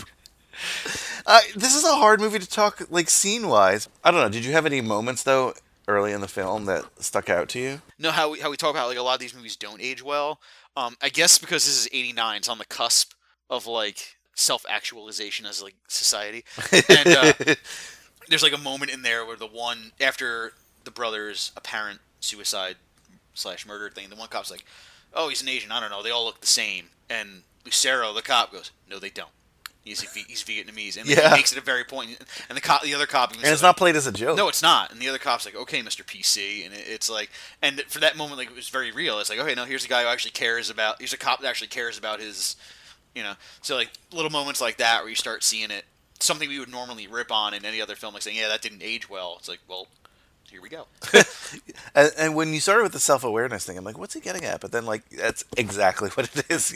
This is a hard movie to talk, like, scene-wise. I don't know. Did you have any moments, though, early in the film that stuck out to you? know how we talk about like a lot of these movies don't age well. I guess because this is '89, it's on the cusp of like self-actualization as like society. And there's like a moment in there where the one after the brother's apparent suicide / murder thing, the one cop's like, "Oh, he's an Asian. I don't know. They all look the same." And Lucero, the cop, goes, "No, they don't. He's Vietnamese." And Yeah. he makes it a very point. And the other cop, even And it's says, not played as a joke. no, it's not. And the other cop's like, "Okay, Mr. PC," and it's like, and for that moment, like it was very real. It's like, okay, no, here's a guy who actually cares about. Here's a cop that actually cares about his, So like little moments like that where you start seeing it, something we would normally rip on in any other film, like saying, "Yeah, that didn't age well." It's like, well, here we go. And when you started with the self-awareness thing, I'm like, what's he getting at? But then, like, that's exactly what it is,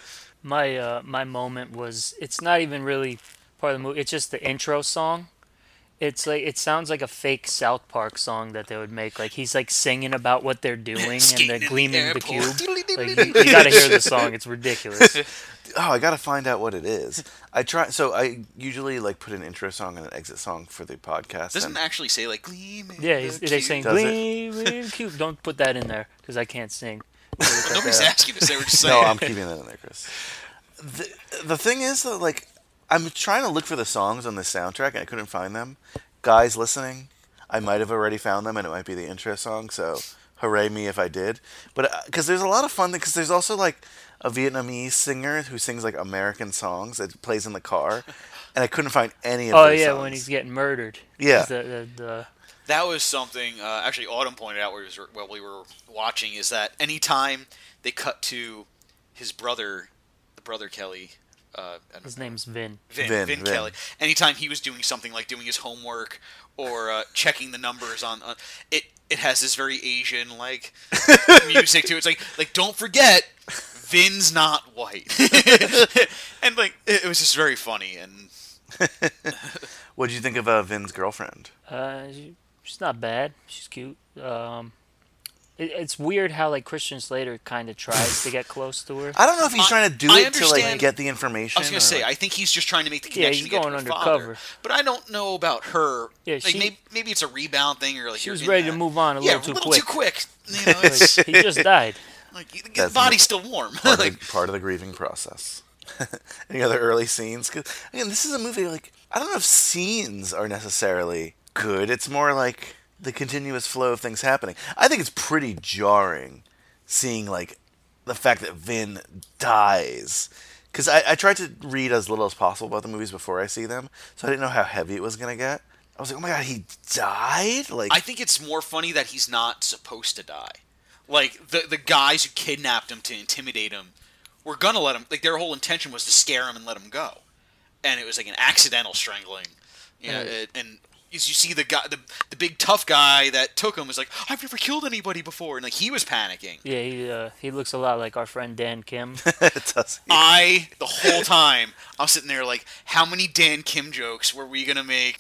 My moment was, it's not even really part of the movie. It's just the intro song. It's like, it sounds like a fake South Park song that they would make. Like he's like singing about what they're doing and Skating they're in the gleaming the cube. airport. Like you gotta hear the song. It's ridiculous. Oh, I gotta find out what it is. I usually like put an intro song and an exit song for the podcast. Doesn't and- actually say like gleaming. Yeah, the they cube. saying Does it? gleaming cube. Don't put that in there because I can't sing. Nobody's asking to say. We're just saying. No, I'm keeping that in there, Chris. The thing is, though, like, I'm trying to look for the songs on the soundtrack, and I couldn't find them. Guys listening, I might have already found them, and it might be the intro song, so hooray me if I did. But, because there's a lot of fun, because there's also, like, a Vietnamese singer who sings, like, American songs that plays in the car, and I couldn't find any of Oh those yeah, songs. when he's getting murdered. Yeah. The That was something actually Autumn pointed out while we were watching is that anytime they cut to his brother, the brother Kelly, his name's Vin. Vin. Kelly. Anytime he was doing something like doing his homework or checking the numbers on it, it has this very Asian like music to it. It's like don't forget, Vin's not white, and like it was just very funny. And What did you think of Vin's girlfriend? She's not bad. She's cute. It's weird how like Christian Slater kind of tries to get close to her. I don't know if he's trying to do I it to like understand- get the information. I was gonna say, I think he's just trying to make the Yeah, connection he's to get going to her undercover. father. But I don't know about her. Yeah, like, she- maybe it's a rebound thing, or like She you're was in ready that. to move on a Yeah, little too little quick. too quick. You know, it's, Like, he just died. like the That's body's still warm. part, like, of the, part of the grieving process. Any other early scenes? 'Cause, again, this is a movie like I don't know if scenes are necessarily good. It's more like the continuous flow of things happening. I think it's pretty jarring seeing like the fact that Vin dies. Because I tried to read as little as possible about the movies before I see them, so I didn't know how heavy it was gonna get. I was like, oh my god, he died? Like, I think it's more funny that he's not supposed to die. Like the guys who kidnapped him to intimidate him were gonna let him. Like their whole intention was to scare him and let him go, and it was like an accidental strangling. You know, and as you see the guy, the big tough guy that took him was like, I've never killed anybody before, and like he was panicking. Yeah, he looks a lot like our friend Dan Kim. it does. The whole time, I'm sitting there like, how many Dan Kim jokes were we gonna make?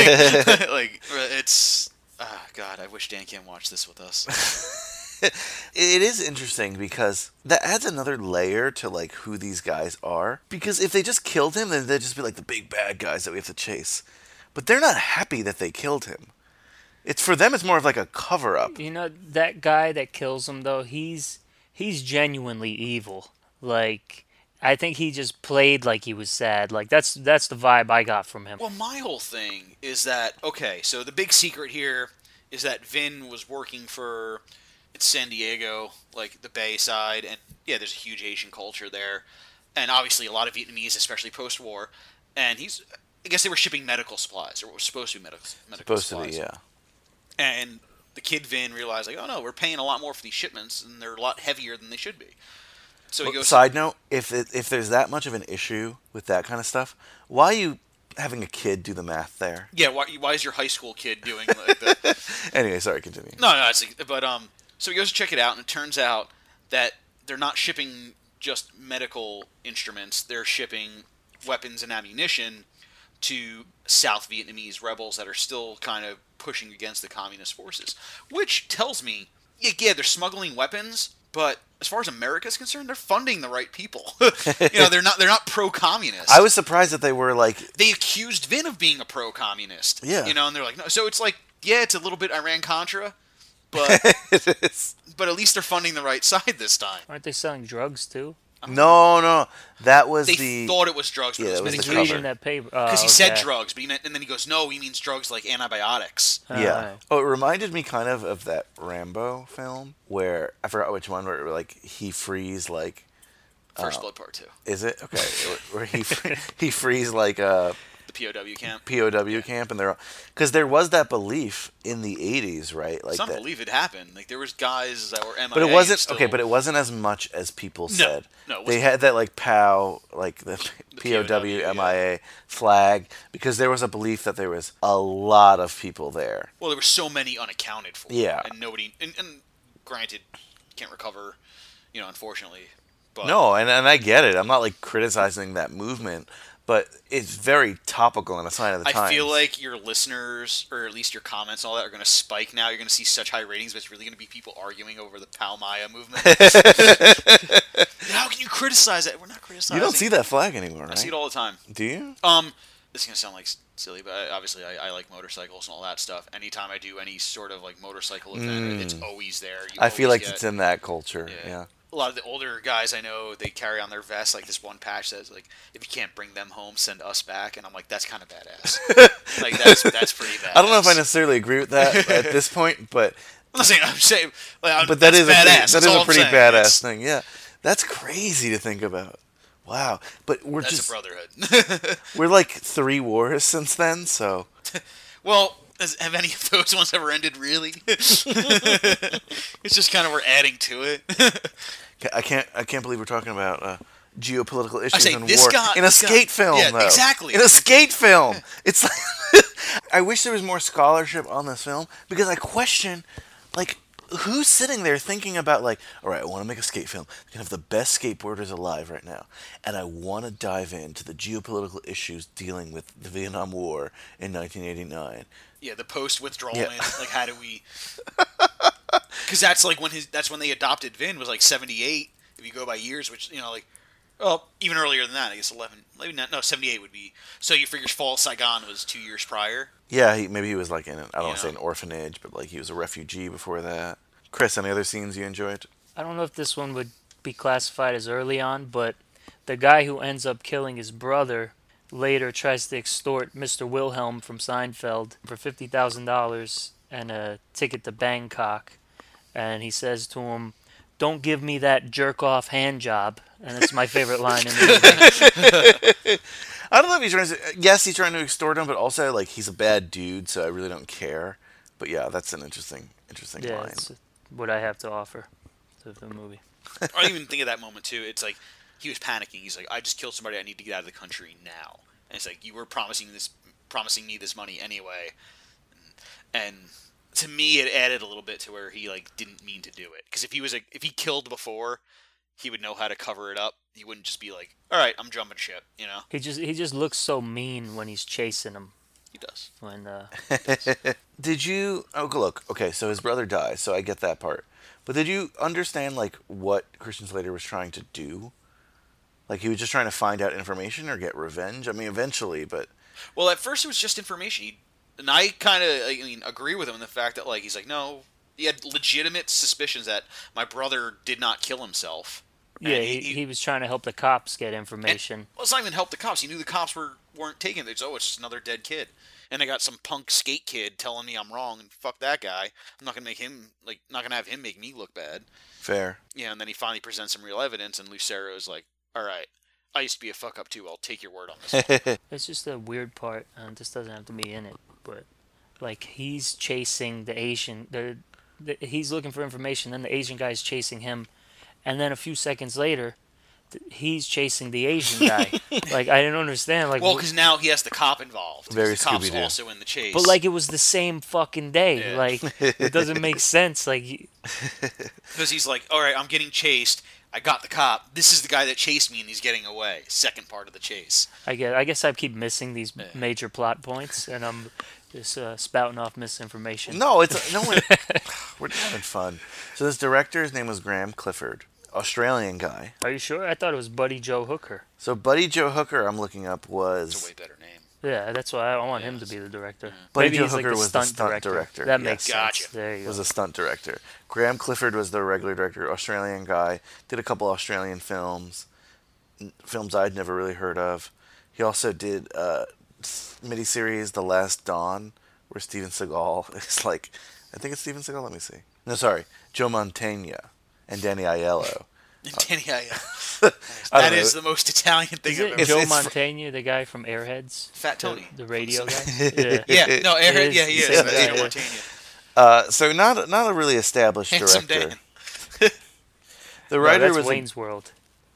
like it's, God, I wish Dan Kim watched this with us. It is interesting because that adds another layer to like who these guys are. Because if they just killed him, then they'd just be like the big bad guys that we have to chase. But they're not happy that they killed him. It's for them. It's more of like a cover up. You know, that guy that kills him though, he's genuinely evil. Like, I think he just played like he was sad. Like that's the vibe I got from him. Well, my whole thing is that, okay, so the big secret here is that Vin was working for San Diego, like the Bay side, and yeah, there's a huge Asian culture there, and obviously a lot of Vietnamese, especially post-war, and I guess they were shipping medical supplies, or it was supposed to be medical Supposed supplies. to be, yeah. And the kid Vin realized, like, oh no, we're paying a lot more for these shipments, and they're a lot heavier than they should be. So he goes. Side note: if there's that much of an issue with that kind of stuff, why are you having a kid do the math there? Yeah, why is your high school kid doing like that? Anyway, sorry, continue. No, so he goes to check it out, and it turns out that they're not shipping just medical instruments; they're shipping weapons and ammunition to South Vietnamese rebels that are still kind of pushing against the communist forces. Which tells me, yeah, they're smuggling weapons, but as far as America's concerned, they're funding the right people. They're not pro-communist. I was surprised that they were like. They accused Vin of being a pro-communist. Yeah. And they're like, no. So it's like, yeah, it's a little bit Iran-Contra, but It is. but at least they're funding the right side this time. Aren't they selling drugs too? No, that was They the. thought it was drugs, but Yeah, it that was was the medication. cover. Reading that paper. Because he said okay. drugs, but and then he goes, no, he means drugs like antibiotics. Yeah. Alright. Oh, it reminded me kind of that Rambo film where I forgot which one where like he frees like. First Blood Part 2. Is it okay? Where he frees like The POW camp. POW camp, and they're because there was that belief in the 80s, right? Like Some that, believe it happened. Like there was guys that were MIA. but it wasn't still, okay. But it wasn't as much as people said. no, it they wasn't. had that like POW, like the POW, POW yeah. MIA flag, because there was a belief that there was a lot of people there. Well, there were so many unaccounted for. Yeah. And nobody. And granted, can't recover. Unfortunately. But No, and I get it. I'm not like criticizing that movement, but it's very topical and a sign of the I times. feel like your listeners, or at least your comments and all that, are going to spike now. You're going to see such high ratings, but it's really going to be people arguing over the Pal Maya movement. How can you criticize it? We're not criticizing. you don't see that flag anymore, right? I see it all the time. Do you? This is going to sound like silly, but obviously I like motorcycles and all that stuff. Anytime I do any sort of like motorcycle event, it's always there. I feel like it's in that culture. Yeah. A lot of the older guys I know, they carry on their vests like this one patch says like, if you can't bring them home, send us back. And I'm like, that's kind of badass. Like that's pretty badass. I don't know if I necessarily agree with that at this point, but I'm saying like, but that is badass. that That's is all a I'm pretty saying. badass It's- thing. Yeah, that's crazy to think about. Wow, but That's a brotherhood. we're like 3 wars since then, so Well, have any of those ones ever ended? Really? It's just kind of we're adding to it. I can't believe we're talking about geopolitical issues say, and this war guy- in a this guy- skate film. yeah, though. exactly. In a skate film, it's like I wish there was more scholarship on this film because I question like. Who's sitting there thinking about like, all right, I want to make a skate film. I can have the best skateboarders alive right now, and I want to dive into the geopolitical issues dealing with the Vietnam War in 1989. Yeah, the post-withdrawal. Yeah. Like, how do we? Because that's like when they adopted Vin was like 78. If you go by years, which like, well, even earlier than that, I guess 11, maybe not. No, 78 would be. So you figure Fall of Saigon was 2 years prior. Yeah, maybe he was like in I don't want to You say know. an orphanage, but like he was a refugee before that. Chris, any other scenes you enjoyed? I don't know if this one would be classified as early on, but the guy who ends up killing his brother later tries to extort Mr. Wilhelm from Seinfeld for $50,000 and a ticket to Bangkok. And he says to him, "Don't give me that jerk-off hand job." And it's my favorite line in the movie. I don't know if he's trying to. Yes, he's trying to extort him, but also like he's a bad dude, so I really don't care. But yeah, that's an interesting Yeah, line. it's what I have to offer to the movie. I don't even think of that moment too. It's like he was panicking. He's like, "I just killed somebody. I need to get out of the country now." And it's like, you were promising me this money anyway. And to me, it added a little bit to where he like didn't mean to do it. Because if he killed before, he would know how to cover it up. He wouldn't just be like, "All right, I'm jumping ship." He just looks so mean when he's chasing him. He does. When Did you? Oh, look. Okay, so his brother dies, so I get that part. But did you understand like what Christian Slater was trying to do? Like he was just trying to find out information or get revenge. I mean, eventually, but Well, at first it was just information. And I kind of, agree with him in the fact that like he's like, no, he had legitimate suspicions that my brother did not kill himself. yeah, And he was trying to help the cops get information. Well, it's not even help the cops. He knew the cops weren't taking it. It's just another dead kid. And I got some punk skate kid telling me I'm wrong, and fuck that guy. I'm not gonna make him not gonna have him make me look bad. fair. Yeah, and then he finally presents some real evidence, and Lucero's like, "All right, I used to be a fuck up too. I'll take your word on this one." It's just a weird part, and this doesn't have to be in it, but like he's chasing the Asian, he's looking for information, then the Asian guy's chasing him, and then a few seconds later, he's chasing the Asian guy. Like I didn't understand. Like, Well, because now he has the cop involved. 'cause Very the cop's Scooby-Doo. also in the chase. but like it was the same fucking day. Yeah. Like it doesn't make sense. Like because he's like, "All right, I'm getting chased. I got the cop. This is the guy that chased me, and he's getting away." Second part of the chase. I guess I keep missing these major plot points, and I'm just spouting off misinformation. No, it's no one. We're having fun. So this director's name was Graham Clifford, Australian guy. Are you sure? I thought it was Buddy Joe Hooker. So Buddy Joe Hooker, I'm looking up, It's a was way better name. Yeah, that's why I want him to be the director. Buddy Maybe Joe he's like Hooker the was the stunt stunt director. That Yes. makes Gotcha. sense. There you was go. a stunt director. Graham Clifford was the regular director, Australian guy. Did a couple Australian films, films I'd never really heard of. He also did a miniseries, The Last Dawn, where Steven Seagal is like, I think it's Steven Seagal. Let me see. No, sorry, Joe Mantegna and Danny Aiello. Danny Aiello. I That don't is know. the most Italian thing Is I've it ever Joe it's fr- Mantegna, the guy from Airheads? Fat Tony. The radio guy? Yeah, no, Airhead. is Yeah, he the is. same That's guy. Joe Mantegna. So not a really established Handsome director. Dan. The No, writer that's was Wayne's World.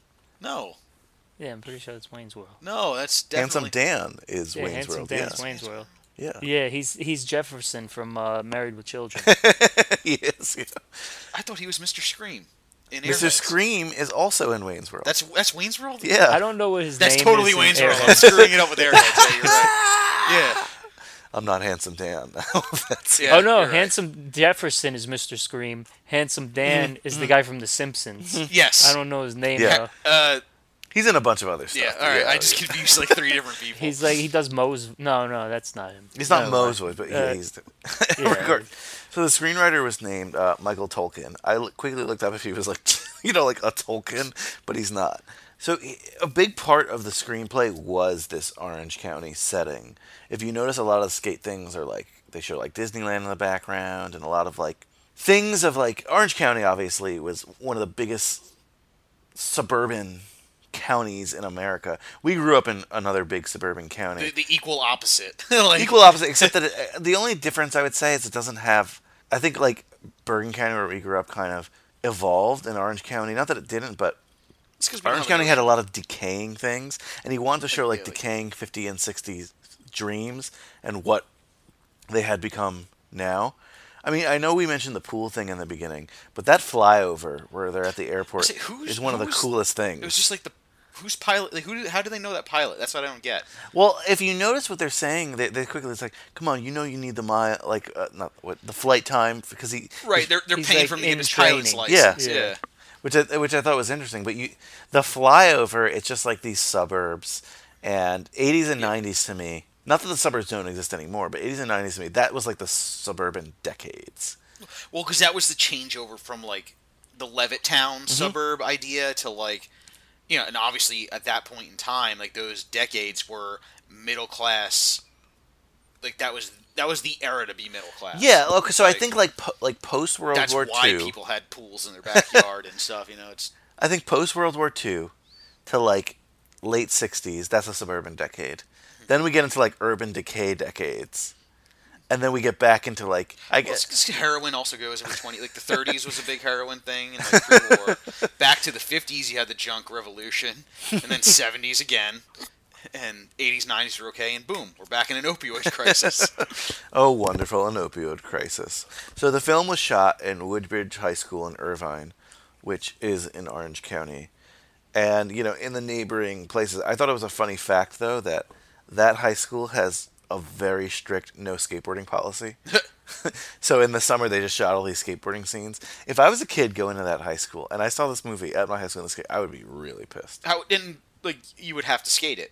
No, Yeah, I'm pretty sure it's Wayne's World. no, that's Handsome definitely. Dan is Yeah, Wayne's Handsome World. Dan's Yeah, Wayne's World. yeah. Yeah, he's Jefferson from Married with Children. He is. Yeah. I thought he was Mr. Scream. In Mr. Airheads. Scream is also in Wayne's World. That's Wayne's World. yeah. I don't know what his That's name totally is. in Wayne's World. I'm Airheads. screwing it up with Airheads. Yeah, you're right. Yeah. I'm not Handsome Dan. That's Yeah, Oh no, you're right. Handsome Jefferson is Mr. Scream. Handsome Dan is the guy from The Simpsons. Yes. I don't know his name Yeah. though. He's in a bunch of other stuff. Yeah. All right. I just confused like 3 different people. He's like he does Moe's. No, that's not him. He's not No, Moe's voice, but yeah, he's. yeah. Record. So the screenwriter was named Michael Tolkien. I quickly looked up if he was like, like a Tolkien, but he's not. So a big part of the screenplay was this Orange County setting. If you notice, a lot of the skate things are like they show like Disneyland in the background, and a lot of like things of like Orange County. Obviously, was one of the biggest suburban counties in America. We grew up in another big suburban county. the equal opposite. Like, Equal opposite, except that the only difference I would say is it doesn't have. I think like Bergen County, where we grew up, kind of evolved, in Orange County. Not that it didn't, but It's 'cause we don't Orange have County an had a ocean. lot of decaying things, and he wanted to show like Really? decaying 50 and 60s dreams and what they had become now. I mean, I know we mentioned the pool thing in the beginning, but that flyover where they're at the airport Was it- is one of the who was- coolest things. It was just like who's pilot? Like, how do they know that pilot? That's what I don't get. Well, if you notice what they're saying, they quickly it's like, come on, you need the the flight time because Right, they're he's, paying like, for him to in get his pilot's training. license. Yeah. Yeah. which I thought was interesting. But the flyover, it's just like these suburbs, and 80s and 90s to me. Not that the suburbs don't exist anymore, but 80s and 90s to me, that was like the suburban decades. Well, because that was the changeover from like the Levittown suburb idea to like, and obviously at that point in time, like those decades were middle class. Like that was the era to be middle class. Yeah, okay, so Like, I think like post World that's War why II. people had pools in their backyard and stuff. It's I think post World War II to like late 60s, that's a suburban decade. Then we get into like urban decay decades. And then we get back into like heroin also goes every 20. Like the 30s was a big heroin thing, and like pre-war. Back to the 50s, you had the junk revolution, and then 70s again, and 80s, 90s were okay, and boom, we're back in an opioid crisis. Oh, wonderful, an opioid crisis. So the film was shot in Woodbridge High School in Irvine, which is in Orange County, and in the neighboring places. I thought it was a funny fact though that high school has a very strict no skateboarding policy. So in the summer they just shot all these skateboarding scenes. If I was a kid going to that high school and I saw this movie at my high school, I would be really pissed. You would have to skate it.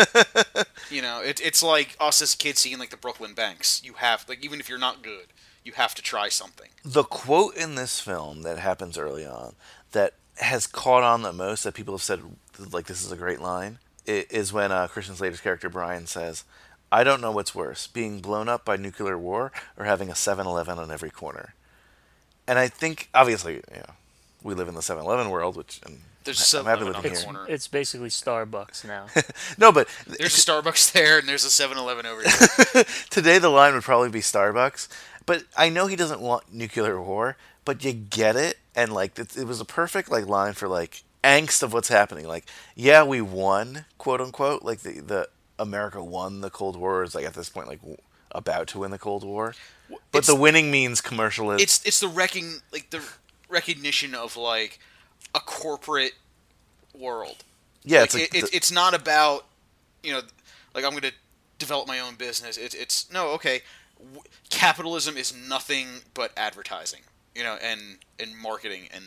It's like us as kids seeing like the Brooklyn Banks. You have even if you're not good, you have to try something. The quote in this film that happens early on that has caught on the most, that people have said like this is a great line, is when Christian Slater's character Brian says, "I don't know what's worse, being blown up by nuclear war or having a 7-Eleven on every corner." And I think, obviously, we live in the 7-Eleven world, There's I'm happy 7-Eleven with on here. the corner. It's basically Starbucks now. No, but There's a Starbucks there, and there's a 7-Eleven over here. today the line would probably be Starbucks. But I know he doesn't want nuclear war, but you get it, and like it was a perfect like line for like angst of what's happening. Like, yeah, we won, quote unquote. Like the America won the Cold War, is like at this point like about to win the Cold War. But the winning means commercialism. It's the recognition of like a corporate world. Yeah, like, it's not about like I'm going to develop my own business. It's no, okay. Capitalism is nothing but advertising, and marketing, and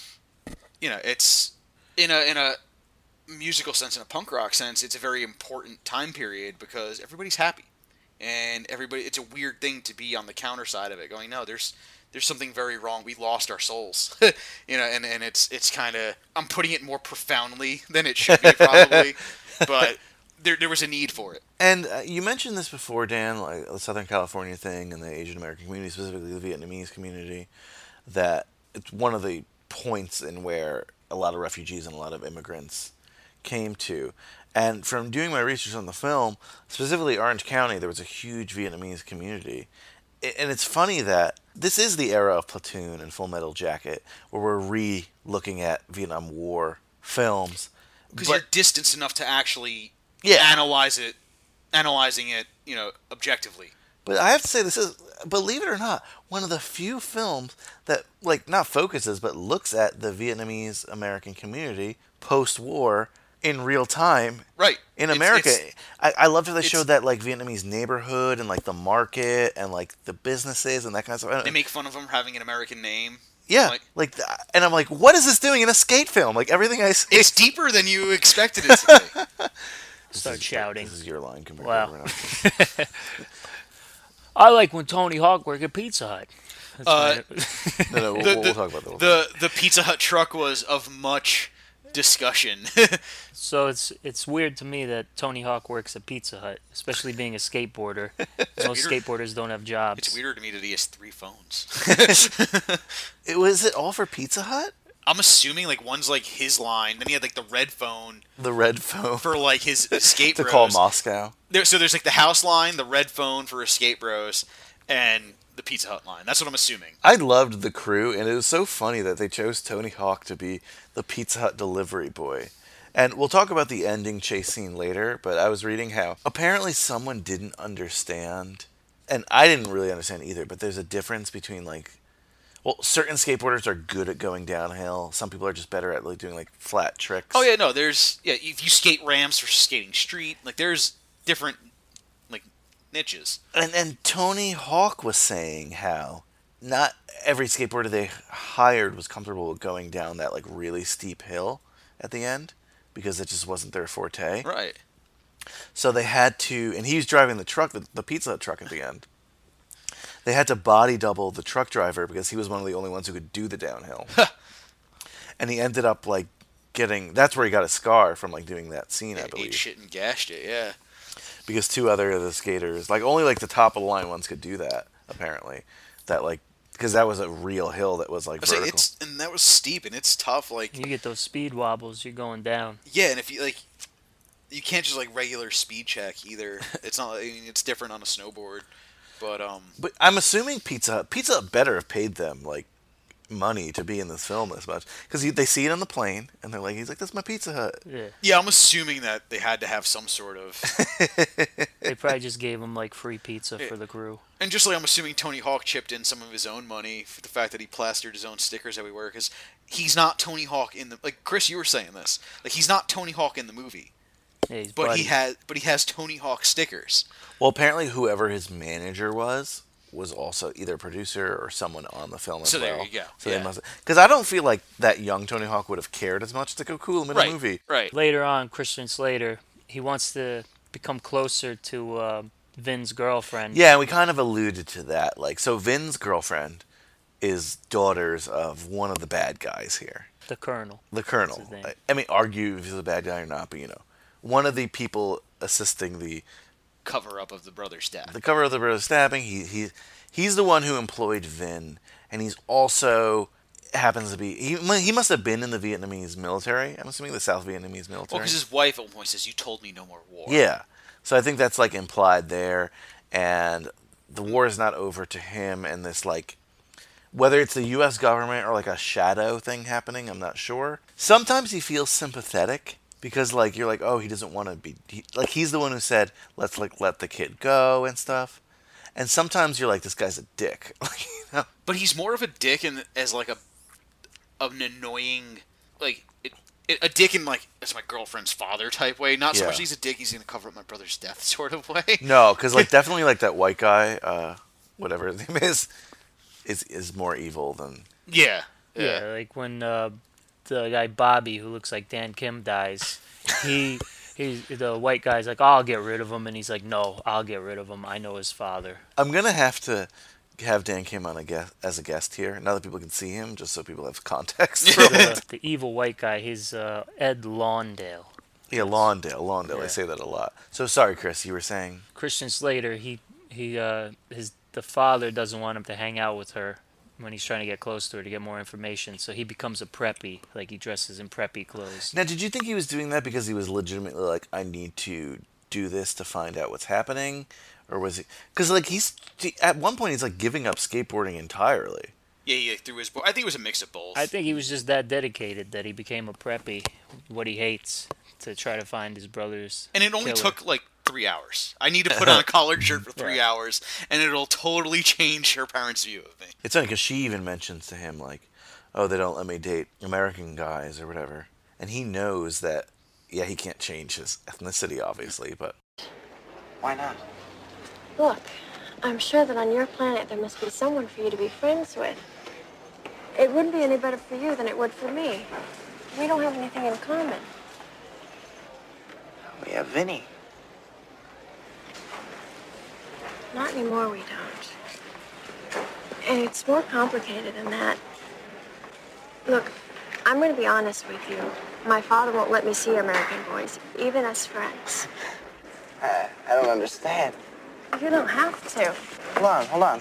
it's in a musical sense, in a punk rock sense, it's a very important time period because everybody's happy, and it's a weird thing to be on the counter side of it, going, no, there's something very wrong. We lost our souls, and it's kind of, I'm putting it more profoundly than it should be probably, but there was a need for it. And you mentioned this before, Dan, like the Southern California thing and the Asian American community, specifically the Vietnamese community, that it's one of the points in where a lot of refugees and a lot of immigrants came to. And from doing my research on the film, specifically Orange County, there was a huge Vietnamese community. And it's funny that this is the era of Platoon and Full Metal Jacket, where we're re-looking at Vietnam War films. Because you're distanced enough to actually analyzing it, objectively. But I have to say, this is, believe it or not, one of the few films that, like, not focuses, but looks at the Vietnamese American community post-war in real time. Right. In America. I loved how they showed that, like, Vietnamese neighborhood and, like, the market and, like, the businesses and that kind of stuff. They make fun of them having an American name. Yeah. And I'm like, what is this doing in a skate film? Like, everything I see. It's deeper than you expected it to be. Start shouting. This is your line compared Wow. to I like when Tony Hawk worked at Pizza Hut. No, we'll talk about that. The Pizza Hut truck was of much discussion. So it's weird to me that Tony Hawk works at Pizza Hut, especially being a skateboarder. Most skateboarders don't have jobs. It's weirder to me that he has 3 phones. Was it all for Pizza Hut? I'm assuming like one's like his line, then he had like the red phone. The red phone. For like his Escape to Bros. call Moscow. So there's like the house line, the red phone for Escape Bros, and the Pizza Hut line. That's what I'm assuming. I loved the crew, and it was so funny that they chose Tony Hawk to be the Pizza Hut delivery boy. And we'll talk about the ending chase scene later, but I was reading how apparently someone didn't understand, and I didn't really understand either, but there's a difference between like Well, certain skateboarders are good at going downhill. Some people are just better at like doing like flat tricks. Oh yeah, no, there's if you skate ramps versus skating street, like there's different like niches. And Tony Hawk was saying how not every skateboarder they hired was comfortable with going down that like really steep hill at the end because it just wasn't their forte. Right. So they had to, and he was driving the truck, the Pizza Hut truck at the end. They had to body double the truck driver because he was one of the only ones who could do the downhill. And he ended up like getting, that's where he got a scar from like doing that scene, I Ate believe. shit and gashed it, yeah. Because two other of the skaters, like only like the top of the line ones could do that, apparently. That like, because that was a real hill that was like vertical. And that was steep and it's tough. Like You get those speed wobbles, you're going down. yeah, and if you like, you can't just like regular speed check either. It's not. I mean, it's different on a snowboard, but But I'm assuming Pizza Hut better have paid them like money to be in this film as much because they see it on the plane and they're like, he's like, "That's my Pizza Hut." Yeah, I'm assuming that they had to have some sort of. They probably just gave him like free pizza for the crew. And just like I'm assuming Tony Hawk chipped in some of his own money for the fact that he plastered his own stickers everywhere because he's not Tony Hawk in the like Chris, you were saying this, like he's not Tony Hawk in the movie. Yeah, he's But buddy. he has Tony Hawk stickers. Well, apparently, whoever his manager was also either a producer or someone on the film as So well. there you go. So Yeah. they must, because I don't feel like that young Tony Hawk would have cared as much to go cool. I'm in a movie. Right. Later on, Christian Slater, he wants to become closer to Vin's girlfriend. Yeah, and we kind of alluded to that. Like, so Vin's girlfriend is daughters of one of the bad guys here. The Colonel. The Colonel. That's his name. I mean, argue if he's a bad guy or not, but one of the people assisting the Cover up of the brother's death. cover of the brother stabbing. He's the one who employed Vin, and he's also happens to be he must have been in the Vietnamese military. I'm assuming the South Vietnamese military. Well, because his wife at one point says, "You told me no more war." Yeah, so I think that's like implied there, and the war is not over to him, and this like whether it's the U.S. government or like a shadow thing happening, I'm not sure. Sometimes he feels sympathetic. Because like you're like, oh, he doesn't want to be like he's the one who said let's like let the kid go and stuff, and sometimes you're like this guy's a dick, But he's more of a dick as like an annoying like a dick in like as my girlfriend's father type way. Not so Yeah. much he's a dick. He's gonna cover up my brother's death sort of way. No, because like definitely like that white guy, whatever his name is more evil than Yeah. Yeah, like when the guy Bobby, who looks like Dan Kim, dies, he's the white guy's like, I'll get rid of him, and he's like, no, I'll get rid of him. I know his father. I'm gonna have to have Dan Kim on as a guest here now that people can see him, just so people have context. The evil white guy, he's Ed Lawndale. Yeah, Lawndale. I Yeah. say that a lot. So sorry, Chris, you were saying. Christian Slater, the father doesn't want him to hang out with her when he's trying to get close to her to get more information, so he becomes a preppy, like he dresses in preppy clothes. Now, did you think he was doing that because he was legitimately like, I need to do this to find out what's happening, or was he? Because like at one point he's like giving up skateboarding entirely. Yeah, through his. I think it was a mix of both. I think he was just that dedicated that he became a preppy, what he hates, to try to find his brother's And it only killer. took like 3 hours. I need to put on a collared shirt for 3 Yeah. hours, and it'll totally change her parents' view of me. It's funny because she even mentions to him like, oh, they don't let me date American guys or whatever, and he knows that. Yeah, he can't change his ethnicity, obviously, but Why not? Look, I'm sure that on your planet there must be someone for you to be friends with. It wouldn't be any better for you than it would for me. We don't have anything in common. We have Vinny. Not anymore, we don't. And it's more complicated than that. Look, I'm going to be honest with you. My father won't let me see American boys, even as friends. I don't understand. You don't have to. Hold on.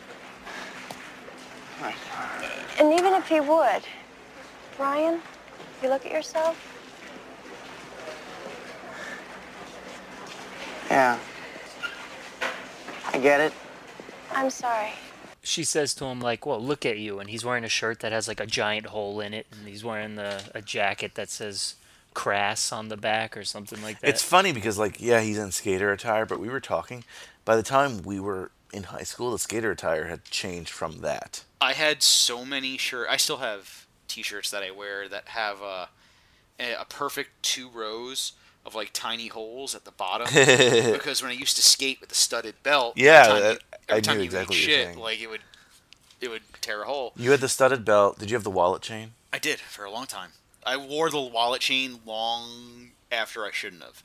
And even if he would, Brian, if you look at yourself, Yeah. I get it. I'm sorry. She says to him, like, well, look at you, and he's wearing a shirt that has, like, a giant hole in it, and he's wearing a jacket that says Crass on the back or something like that. it's funny because like yeah, he's in skater attire, but we were talking. By the time we were in high school, the skater attire had changed from that. I had so many shirts. I still have T-shirts that I wear that have a perfect 2 rows of like tiny holes at the bottom because when I used to skate with the studded belt, Yeah, every I time knew you exactly ate what you're shit, saying. like it would tear a hole. You had the studded belt. Did you have the wallet chain? I did for a long time. I wore the wallet chain long after I shouldn't have.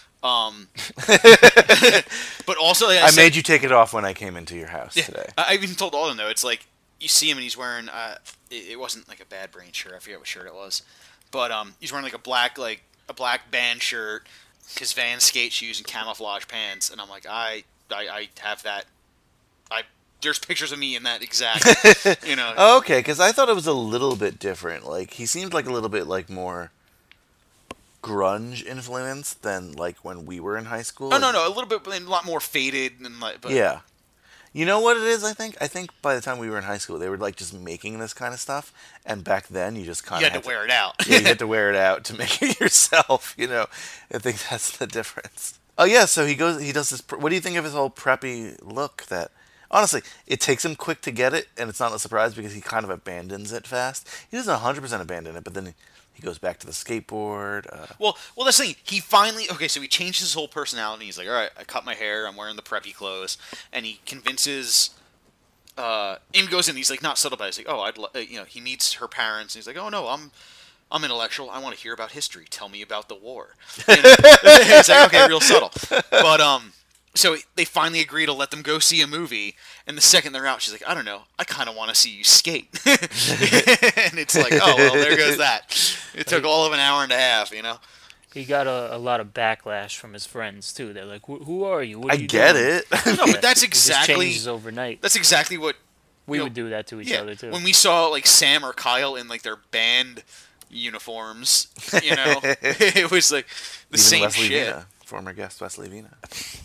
But also, like I said, made you take it off when I came into your house today. I even told Alden though. It's like you see him and he's wearing. It wasn't like a Bad Brain shirt. I forget what shirt it was, but he's wearing like a black band shirt, his Vans skate shoes and camouflage pants, and I'm like, I have that. There's pictures of me in that exact, Okay, because I thought it was a little bit different. Like, he seemed like a little bit like more grunge influence than like when we were in high school. No, a little bit, a lot more faded and like. But, Yeah. You know what it is, I think? I think by the time we were in high school, they were like just making this kind of stuff, and back then you just kind you of had to wear it out. Yeah, you had to wear it out to make it yourself, I think that's the difference. Oh yeah, so he does this, what do you think of his whole preppy look that, honestly, it takes him quick to get it, and it's not a surprise because he kind of abandons it fast. He doesn't 100% abandon it, but then he goes back to the skateboard. Well, that's the thing. He finally so he changed his whole personality. He's like, all right, I cut my hair. I'm wearing the preppy clothes, and he convinces. Amy goes in. He's like not subtle, but he's like, oh, he meets her parents. And he's like, oh no, I'm intellectual. I want to hear about history. Tell me about the war. It's like, okay, real subtle, but So they finally agree to let them go see a movie, and the second they're out, she's like, I don't know, I kind of want to see you skate. And it's like, oh, well, there goes that. It took all of an hour and a half, He got a lot of backlash from his friends, too. They're like, who are you? What I are you get doing? it. No, but that's It just exactly... changes overnight. That's exactly what... We would do that to each other, too. When we saw, like, Sam or Kyle in, like, their band uniforms, it was, like, the Even same Wesley shit. Vina, former guest Wesley Vina.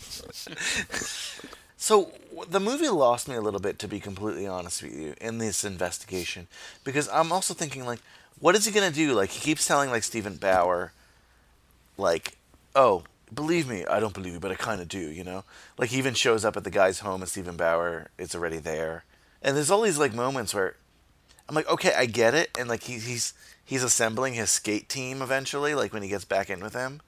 So the movie lost me a little bit, to be completely honest with you, in this investigation, because I'm also thinking, like, what is he gonna do? Like, he keeps telling, like, Stephen Bauer, like, oh, believe me, I don't believe you, but I kind of do, Like, he even shows up at the guy's home, and Stephen Bauer is already there, and there's all these like moments where I'm like, okay, I get it, and like he's assembling his skate team eventually, like when he gets back in with him.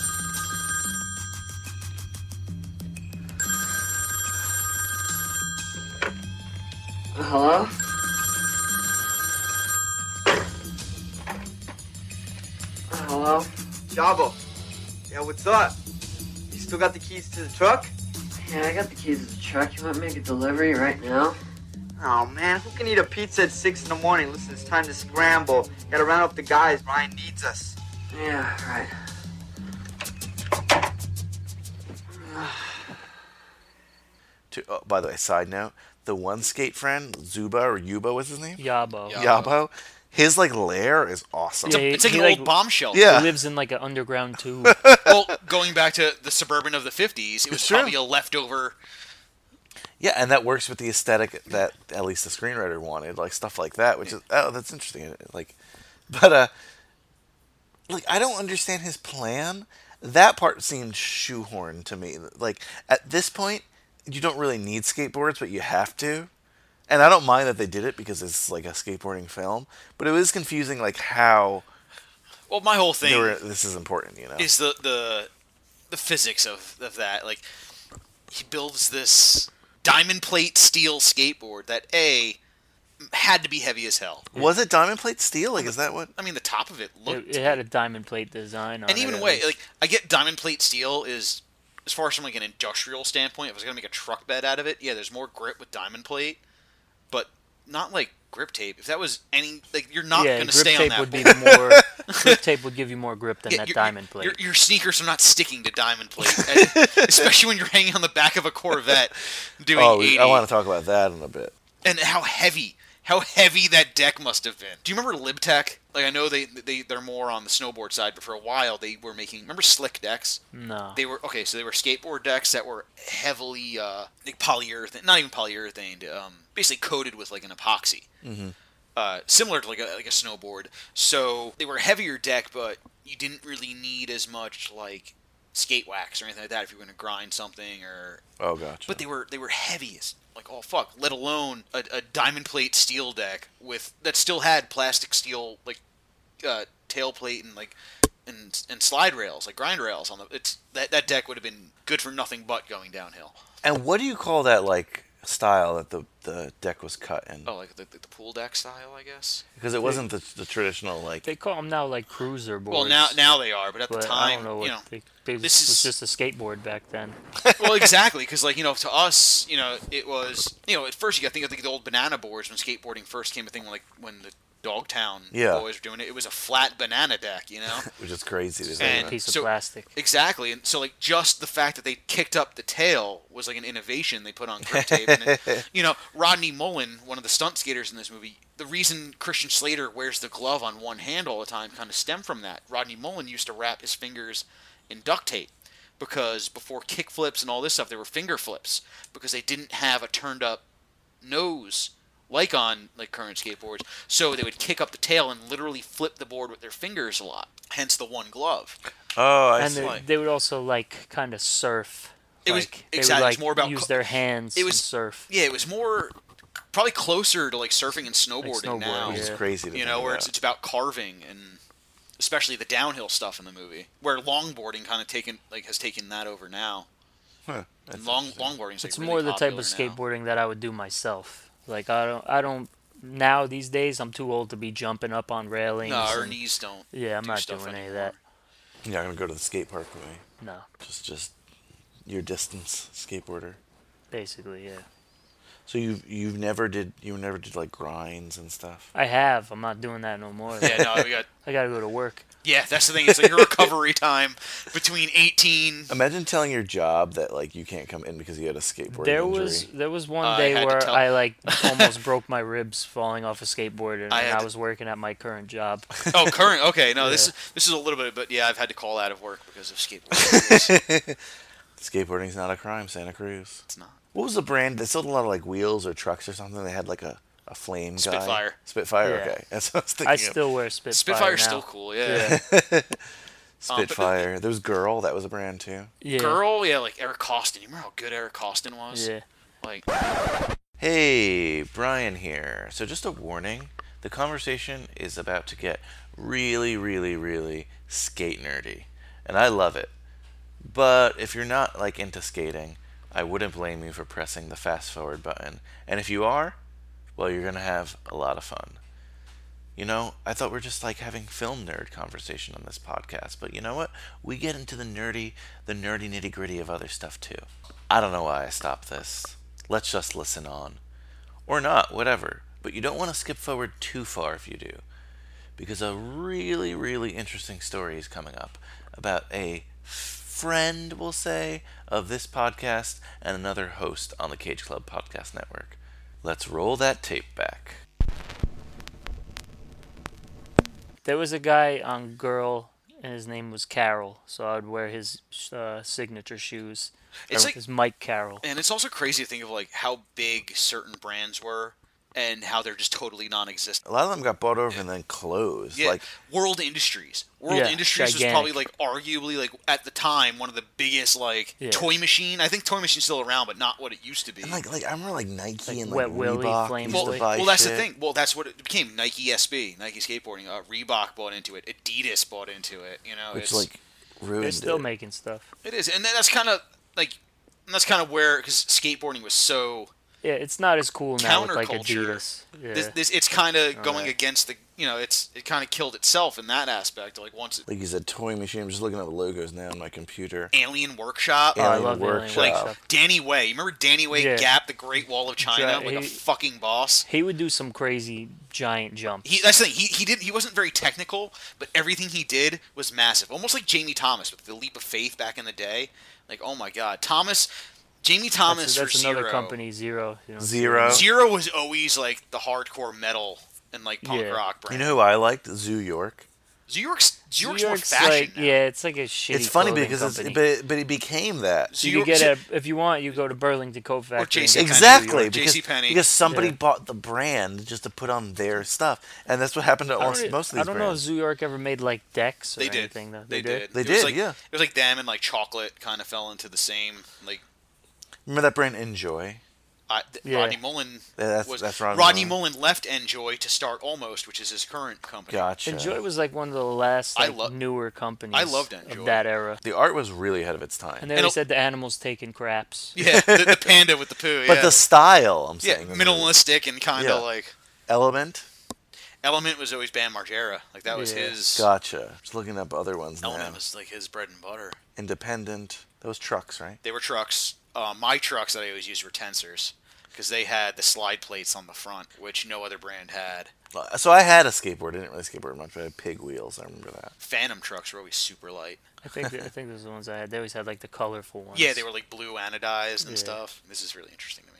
Hello? Hello? Jabo. Yeah, what's up? You still got the keys to the truck? Yeah, I got the keys to the truck. You want to make a delivery right now? Oh, man, who can eat a pizza at 6 in the morning? Listen, it's time to scramble. Gotta round up the guys. Ryan needs us. Yeah, right. By the way, side note, the one skate friend, Zuba or Yuba, what's his name? Yabo. Yabo. His like lair is awesome. Yeah, It's like he, an old bomb shelter. Yeah. He lives in like an underground tube. Well, going back to the Suburban of the 50s, it was It's true. probably a leftover... Yeah, and that works with the aesthetic that at least the screenwriter wanted, like stuff like that, which is that's interesting. Like, but like I don't understand his plan. That part seemed shoehorned to me. Like at this point, you don't really need skateboards, but you have to. And I don't mind that they did it because it's like a skateboarding film, but it was confusing, like how. Well, my whole thing This is important, is the physics of that. Like, he builds this diamond plate steel skateboard that had to be heavy as hell. Was it diamond plate steel? Like, is that what? I mean, the top of it looked. It had a diamond plate design on And it. even way, like, I get diamond plate steel is, as far as from like an industrial standpoint, if I was gonna make a truck bed out of it, yeah, there's more grip with diamond plate, but not like grip tape. If that was any, like, you're not gonna stay on that. Grip tape would give you more grip than that diamond plate. Your sneakers are not sticking to diamond plate, especially when you're hanging on the back of a Corvette doing 80. I want to talk about that in a bit. And how heavy that deck must have been. Do you remember Libtech? Like, I know they're more on the snowboard side, but for a while they were making, remember slick decks? No. They were skateboard decks that were heavily like polyurethane, not even polyurethane, basically coated with like an epoxy. Mm-hmm. Similar to like a snowboard. So they were a heavier deck, but you didn't really need as much like skate wax or anything like that if you were going to grind something or. Oh, gotcha. But they were heavy as like oh fuck. Let alone a diamond plate steel deck that still had plastic steel like tail plate and like and slide rails like grind rails on that deck would have been good for nothing but going downhill. And what do you call that like style that the deck was cut in? Oh, like the pool deck style, I guess. Because it wasn't the traditional like. They call them now like cruiser boards. Well, now they are, but at the time, I don't know what it was just a skateboard back then. Well, exactly, because like to us, it was at first you got to think of the old banana boards when skateboarding first came a thing, like when the Dogtown boys were doing it. It was a flat banana deck, which is crazy to say. And a piece of plastic. Exactly, and so like just the fact that they kicked up the tail was like an innovation they put on grip tape. And it, Rodney Mullen, one of the stunt skaters in this movie, the reason Christian Slater wears the glove on one hand all the time kind of stemmed from that. Rodney Mullen used to wrap his fingers in duct tape because before kick flips and all this stuff, they were finger flips because they didn't have a turned up nose like on like current skateboards, so they would kick up the tail and literally flip the board with their fingers a lot. Hence the one glove. Oh, I and see. They would also like kind of surf. It was they exactly would, it was more about use their hands. It was and surf. Yeah, it was more probably closer to like surfing and snowboarding, snowboard, now. Which is crazy. To where it's about carving and especially the downhill stuff in the movie, where longboarding kind of has taken that over now. Huh. And longboarding is It's really more the type of popular skateboarding that I would do myself. Like I don't now these days I'm too old to be jumping up on railings. No, our knees don't. Yeah, I'm do not stuff doing any of anymore. that. You're not gonna go to the skate park with me. No. Just your distance skateboarder. Basically, yeah. So you never did like grinds and stuff. I have. I'm not doing that no more. Yeah, no, I gotta go to work. Yeah, that's the thing. It's like your recovery time between 18. Imagine telling your job that like you can't come in because you had a skateboard injury. There was one day where I like almost broke my ribs falling off a skateboard, and I was working at my current job. Oh, current. Okay, no, this is a little bit, but yeah, I've had to call out of work because of skateboarding. Skateboarding's not a crime, Santa Cruz. It's not. What was the brand? They sold a lot of like wheels or trucks or something. They had like a flame guy. Spitfire. Spitfire. Yeah. Okay, that's what I was thinking. I still wear Spitfire. Spitfire's now. still cool. Yeah. Spitfire. There was Girl. That was a brand too. Yeah. Girl. Yeah, like Eric Costin. You remember how good Eric Costin was? Yeah. Like. Hey, Brian here. So just a warning. The conversation is about to get really, really, really skate nerdy. And I love it. But if you're not like into skating, I wouldn't blame you for pressing the fast forward button. And if you are, well, you're going to have a lot of fun. I thought we're just like having film nerd conversation on this podcast, but you know what? We get into the nerdy nitty gritty of other stuff too. I don't know why I stopped this. Let's just listen on. Or not, whatever. But you don't want to skip forward too far if you do. Because a really, really interesting story is coming up about a friend, we'll say, of this podcast and another host on the Cage Club Podcast Network. Let's roll that tape back. There was a guy on Girl, and his name was Carroll, so I would wear his signature shoes. It's His Mike Carroll. And it's also crazy to think of like how big certain brands were and how they're just totally non-existent. A lot of them got bought over and then closed. Yeah, Like World Industries. World Industries was probably like arguably like at the time one of the biggest like Toy Machine. I think Toy Machine's still around, but not what it used to be. And like I remember like Nike and Wet like Willy, Reebok Flame used to Boy. buy Well, that's shit. the thing. Well, that's what it became. Nike SB, Nike skateboarding. Reebok bought into it. Adidas bought into it. Which it's like ruined They're still it. making stuff. It is, and that's kind of like, and that's kind of where because skateboarding was so Yeah, it's not as cool now with like counterculture. Adidas. Yeah. This it's kind of going against the it kind of killed itself in that aspect. Like once Like you said, Toy Machine. I'm just looking at the logos now on my computer. Alien Workshop. I Alien love Alien Workshop. Workshop. Danny Way. You remember Danny Way Yeah. Gap, the Great Wall of China, like a fucking boss? He would do some crazy giant jumps. That's the thing. He wasn't very technical, but everything he did was massive. Almost like Jamie Thomas with the Leap of Faith back in the day. Like, oh my God, Jamie Thomas That's for another Zero. company, Zero. Zero. Zero was always like the hardcore metal and like punk rock brand. You know who I liked? Zoo York. Zurich more York's fashion like, now. yeah, it's like a shitty. It's funny clothing because company. but it became that. So you get if you want, you go to Burlington Coat Factory. JC and get Exactly, York. because, JCPenney. because somebody Yeah. bought the brand just to put on their stuff, and that's what happened to most of these I don't know if brands. Zoo York ever made like decks or They did. anything. Though. They did. They It was did, like, yeah. It was like them and like chocolate kind of fell into the same like. Remember that brand Enjoy? Yeah. Rodney Mullen That's Rodney Rodney Mullen. Mullen left Enjoy to start Almost, which is his current company. Gotcha. Enjoy was like one of the last I newer companies. I loved Enjoy. of that era. The art was really ahead of its time. And they always said the animals taking craps. Yeah, the panda with the poo. But yeah. the style, I'm yeah, saying. minimalistic and kind of Yeah. like. Element? Element was always Bam Margera. Like that was Yeah. his. Gotcha. Just looking up other ones Element now. was like his bread and butter. Independent. Those trucks, right? They were trucks. My trucks that I always used were Tensors because they had the slide plates on the front, which no other brand had. So I had a skateboard. I didn't really skateboard much, but I had pig wheels. I remember that. Phantom trucks were always super light. I think those are the ones I had. They always had like the colorful ones. Yeah, they were like blue anodized and Yeah. stuff. This is really interesting to me.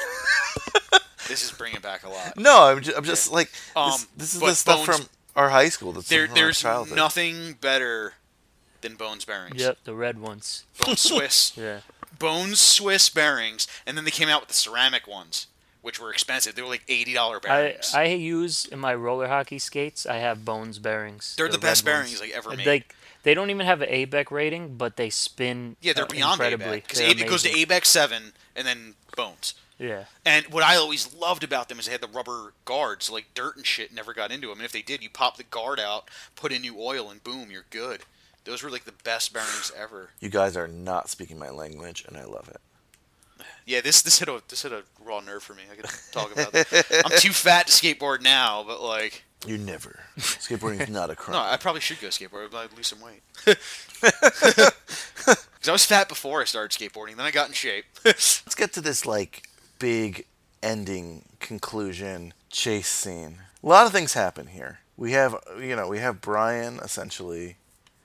Oh. This is bringing back a lot. No, I'm just like this is but the stuff Bones- from our high school. That's from our There's childhood. nothing better than Bones bearings. Yep, the red ones. Bones Swiss. Yeah. Bones Swiss bearings, and then they came out with the ceramic ones, which were expensive. They were like $80 bearings. I use in my roller hockey skates. I have Bones bearings. They're the red best ones. bearings like ever made. Like they don't even have an ABEC rating, but they spin. Yeah, they're beyond incredibly. ABEC because They're it goes to amazing. ABEC 7 and then Bones. Yeah. And what I always loved about them is they had the rubber guards, so like dirt and shit never got into them. And if they did, you pop the guard out, put in new oil, and boom, you're good. Those were like the best bearings ever. You guys are not speaking my language, and I love it. Yeah, this hit a raw nerve for me. I could talk about that. I'm too fat to skateboard now, but like. You never. Skateboarding is not a crime. No, I probably should go skateboard, but I'd lose some weight. Because I was fat before I started skateboarding, then I got in shape. Let's get to this like big ending conclusion chase scene. A lot of things happen here. We have Brian essentially.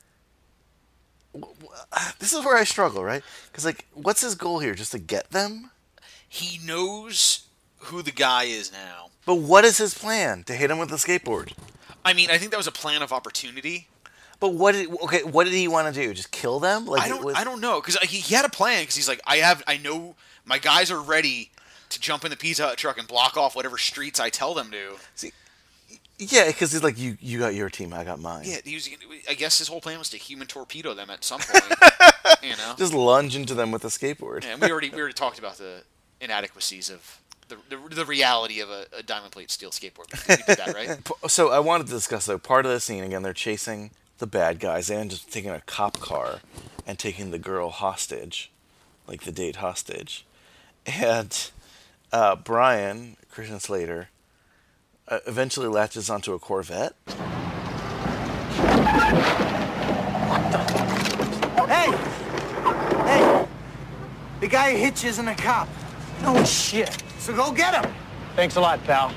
This is where I struggle, right? Because like, what's his goal here? Just to get them? He knows who the guy is now. But what is his plan? To hit him with the skateboard? I mean, I think that was a plan of opportunity. But what did he want to do? Just kill them? Like I don't know, because he had a plan. Because he's like, I know my guys are ready to jump in the Pizza Hut truck and block off whatever streets I tell them to. See, yeah, because he's like, you got your team, I got mine. Yeah, I guess his whole plan was to human torpedo them at some point. You know, Just lunge into them with a skateboard. and we already talked about the inadequacies of the reality of a diamond plate steel skateboard. We did that, right? So I wanted to discuss though part of the scene again. They're chasing the bad guys and just taking a cop car and taking the girl hostage, like the date hostage, and Brian Christian Slater eventually latches onto a Corvette. Hey! Hey! The guy who hit you isn't a cop. No shit. So go get him. Thanks a lot, pal.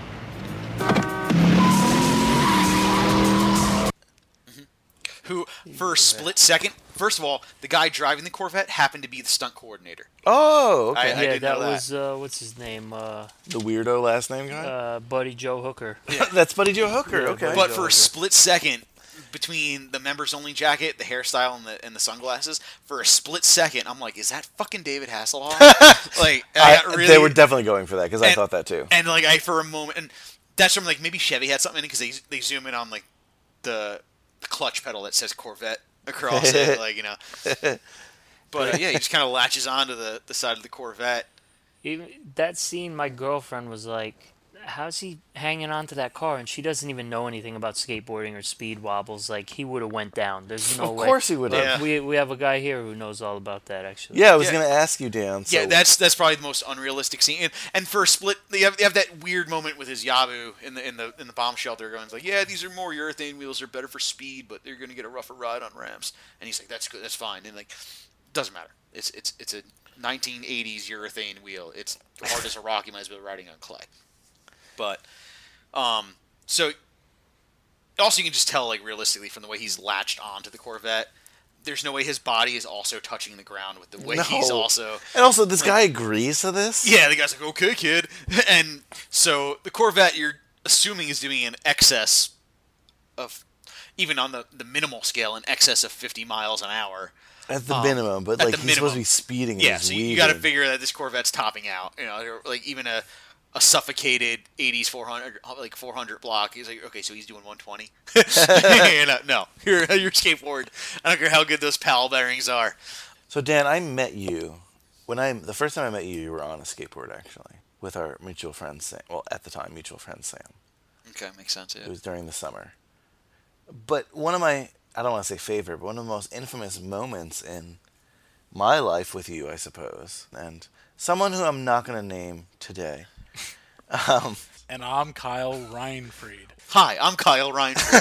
Who, for a split second, first of all, the guy driving the Corvette happened to be the stunt coordinator. Oh, okay. I Yeah, didn't know that was what's his name? The weirdo last name guy? Buddy Joe Hooker. That's Buddy Joe Hooker, Yeah, okay. Buddy But Joe for a Hooker. split second, between the members only jacket, the hairstyle, and the sunglasses, for a split second, I'm like, is that fucking David Hasselhoff? Like, I got really, They were definitely going for that, because I and- thought that too. And like, for a moment, and that's from like maybe Chevy had something in it because they zoom in on like the clutch pedal that says Corvette across it, like, you know. But yeah, he just kind of latches onto the side of the Corvette. Even that scene, my girlfriend was like, "How's he hanging on to that car?" And she doesn't even know anything about skateboarding or speed wobbles. Like, he would have went down. There's no way. Of course he would have. But we have a guy here who knows all about that, actually. Yeah, I was Yeah. going to ask you, Dan. So Yeah, that's probably the most unrealistic scene. And for a split, they have that weird moment with his Yabu in the bomb shelter, going like, "Yeah, these are more urethane wheels. They're better for speed, but they're gonna get a rougher ride on ramps." And he's like, "That's good. That's fine." And like, doesn't matter. It's a 1980s urethane wheel. It's hard as a rock. You might as well be riding on clay. But so also you can just tell, like, realistically from the way he's latched onto the Corvette, there's no way his body is also touching the ground with the way he's No. also. And also, this guy agrees to this? Yeah, the guy's like, "Okay, kid," and so the Corvette, you're assuming, is doing an excess of. even on the minimal scale, in excess of 50 miles an hour. At the minimum, but at like the he's supposed to minimum. be speeding. Yeah, and he's so you got to weaving. figure that this Corvette's topping out. You know, or, like even a suffocated 80s 400 like 400 block. He's like, okay, so he's doing 120. No, your skateboard. I don't care how good those PAL bearings are. So Dan, I met you the first time I met you. You were on a skateboard actually with our mutual friend Sam. Well, at the time, mutual friend Sam. Okay, makes sense. It Yeah. was during the summer. But one of my, I don't want to say favorite, but one of the most infamous moments in my life with you, I suppose, and someone who I'm not going to name today. And I'm Kyle Reinfried. Hi, I'm Kyle Reinfried.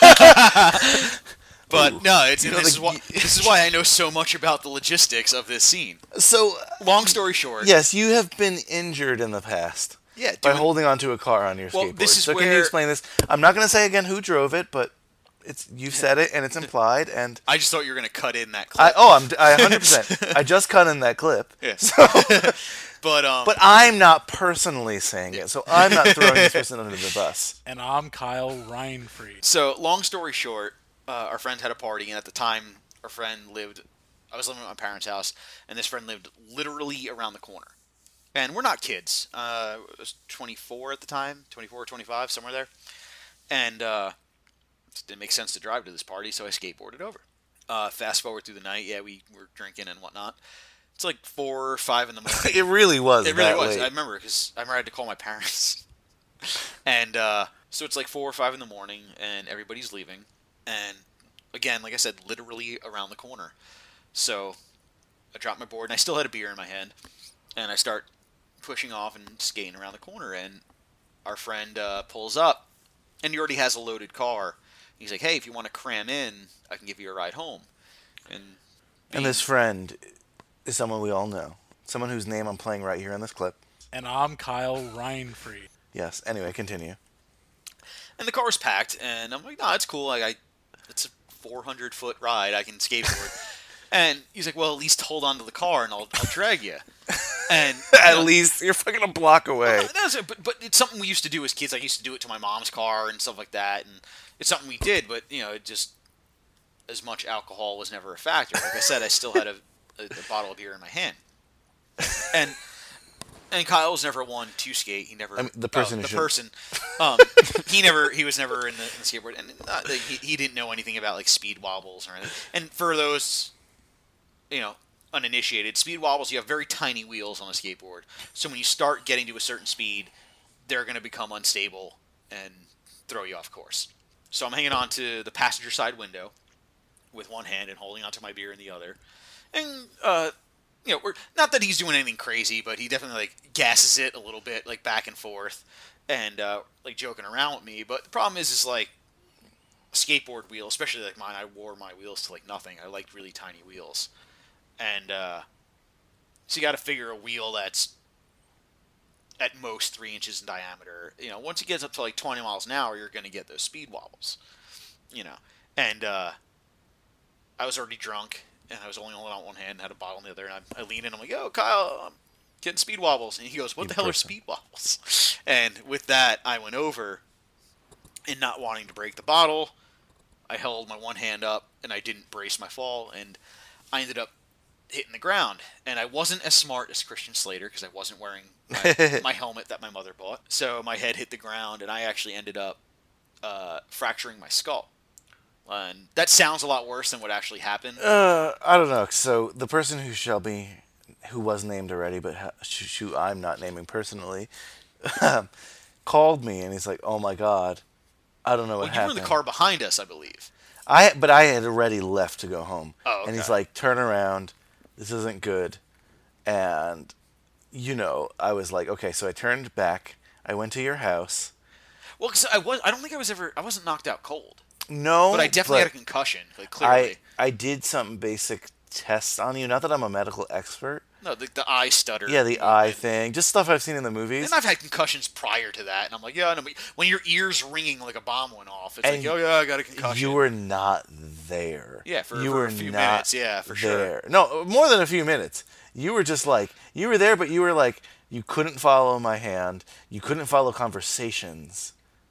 But no, this is why I know so much about the logistics of this scene. So, long story short, yes, you have been injured in the past. Yeah, by holding onto a car on your skateboard. This is so where... can you explain this? I'm not going to say again who drove it, but you've said it and it's implied. And I just thought you were going to cut in that clip. I 100%. I just cut in that clip. Yeah. So, but I'm not personally saying it, so I'm not throwing this person under the bus. And I'm Kyle Reinfried. So long story short, our friend had a party, and at the time, our friend lived. I was living at my parents' house, and this friend lived literally around the corner. And we're not kids. I was 24 at the time, 24 or 25, somewhere there. And it didn't make sense to drive to this party, so I skateboarded over. Fast forward through the night, yeah, we were drinking and whatnot. It's like 4 or 5 in the morning. It really was. It really that was. late. I remember because I had to call my parents. And so it's like 4 or 5 in the morning, and everybody's leaving. And again, like I said, literally around the corner. So I dropped my board, and I still had a beer in my hand. And I start pushing off and skating around the corner. And our friend pulls up, and he already has a loaded car. He's like, hey, if you want to cram in, I can give you a ride home. And this friend is someone we all know. Someone whose name I'm playing right here in this clip. And I'm Kyle Reinfried. Yes. Anyway, continue. And the car's packed, and I'm like, no, it's cool. It's a 400-foot ride. I can skateboard. And he's like, well, at least hold on to the car, and I'll drag you. And at least you're fucking a block away. But it's something we used to do as kids. I used to do it to my mom's car and stuff like that, and it's something we did. But it just as much alcohol was never a factor. Like I said, I still had a bottle of beer in my hand. And Kyle was never one to skate. He never. The person. He was never in the skateboard, and he didn't know anything about like speed wobbles or anything. And for those, uninitiated, speed wobbles, you have very tiny wheels on a skateboard. So when you start getting to a certain speed, they're going to become unstable and throw you off course. So I'm hanging on to the passenger side window with one hand and holding onto my beer in the other, and we're not that he's doing anything crazy, but he definitely like gasses it a little bit, like back and forth, and like joking around with me. But the problem is like a skateboard wheel, especially like mine. I wore my wheels to like nothing. I liked really tiny wheels, and so you got to figure a wheel that's at most 3 inches in diameter. Once it gets up to like 20 miles an hour, you're going to get those speed wobbles. And I was already drunk. And I was only holding out one hand and had a bottle in the other. And I lean in. I'm like, yo, Kyle, I'm getting speed wobbles. And he goes, what the hell are speed wobbles? And with that, I went over. And not wanting to break the bottle, I held my one hand up. And I didn't brace my fall. And I ended up hitting the ground. And I wasn't as smart as Christian Slater because I wasn't wearing my helmet that my mother bought. So my head hit the ground. And I actually ended up fracturing my skull. And that sounds a lot worse than what actually happened. I don't know. So the person who was named already, but who I'm not naming personally, called me and he's like, "Oh my God, I don't know what happened." You were in the car behind us, I believe. But I had already left to go home. Oh, okay. And he's like, "Turn around. This isn't good." And I was like, "Okay." So I turned back. I went to your house. Well, because I don't think I wasn't knocked out cold. No, but I definitely had a concussion. Like, clearly, I did some basic tests on you. Not that I'm a medical expert. No, the eye stutter. Yeah, the eye thing. Just stuff I've seen in the movies. And I've had concussions prior to that, and I'm like, yeah, no, when your ear's ringing like a bomb went off, it's like, oh yeah, I got a concussion. You were not there. Yeah, for a few minutes. Yeah, for sure. No, more than a few minutes. You were just like, you were there, but you were like, you couldn't follow my hand. You couldn't follow conversations.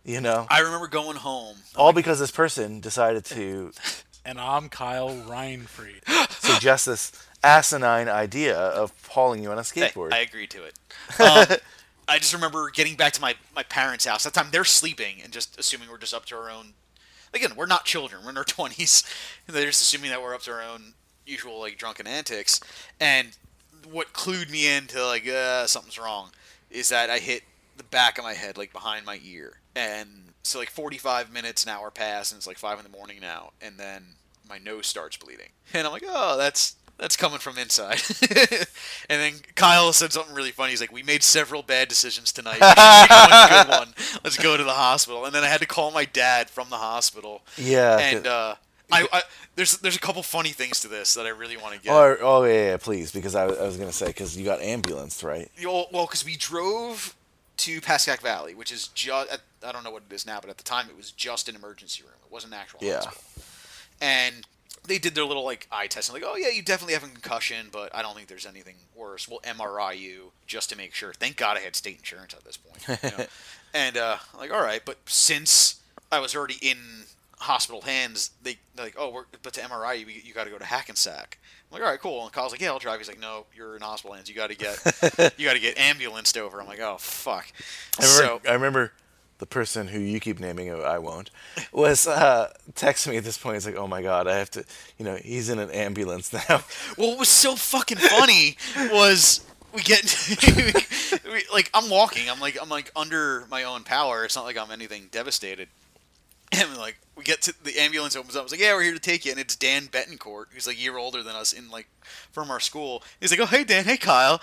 You know? I remember going home. All because this person decided to And I'm Kyle Reinfried. suggest this asinine idea of hauling you on a Hey, skateboard. I agreed to it. I just remember getting back to my parents' house. That time they're sleeping and just assuming we're just up to our own. Again, we're not children. We're in our 20s. They're just assuming that we're up to our own usual like drunken antics. And what clued me into like something's wrong is that I hit the back of my head, like behind my ear. And so like 45 minutes, an hour pass, and it's like 5 in the morning now. And then my nose starts bleeding. And I'm like, oh, that's coming from inside. And then Kyle said something really funny. He's like, we made several bad decisions tonight. We should make one good one. Let's go to the hospital. And then I had to call my dad from the hospital. Yeah. And there's a couple funny things to this that I really want to get. Yeah, please, because I was going to say, because you got ambulanced, right? Well, because we drove to Pascack Valley, which is just, I don't know what it is now, but at the time it was just an emergency room. It wasn't an actual hospital. And they did their little like eye test and like, oh yeah, you definitely have a concussion, but I don't think there's anything worse. We'll MRI you just to make sure. Thank God I had state insurance at this point. You know? And like, all right, but since I was already in hospital hands, they're like, oh, but to MRI you got to go to Hackensack. I'm like, all right, cool. And Kyle's like, yeah, I'll drive. He's like, no, you're in hospital hands. You got to get ambulanced over. I'm like, oh fuck. I remember the person who you keep naming, I won't, was texting me at this point. He's like, oh my God, I have to, he's in an ambulance now. Well, what was so fucking funny was we get, like, I'm walking. I'm like under my own power. It's not like I'm anything devastated. And like, we get to the ambulance opens up. I was like, yeah, we're here to take you. And it's Dan Betancourt, who's like a year older than us from our school. He's like, oh, hey, Dan. Hey, Kyle.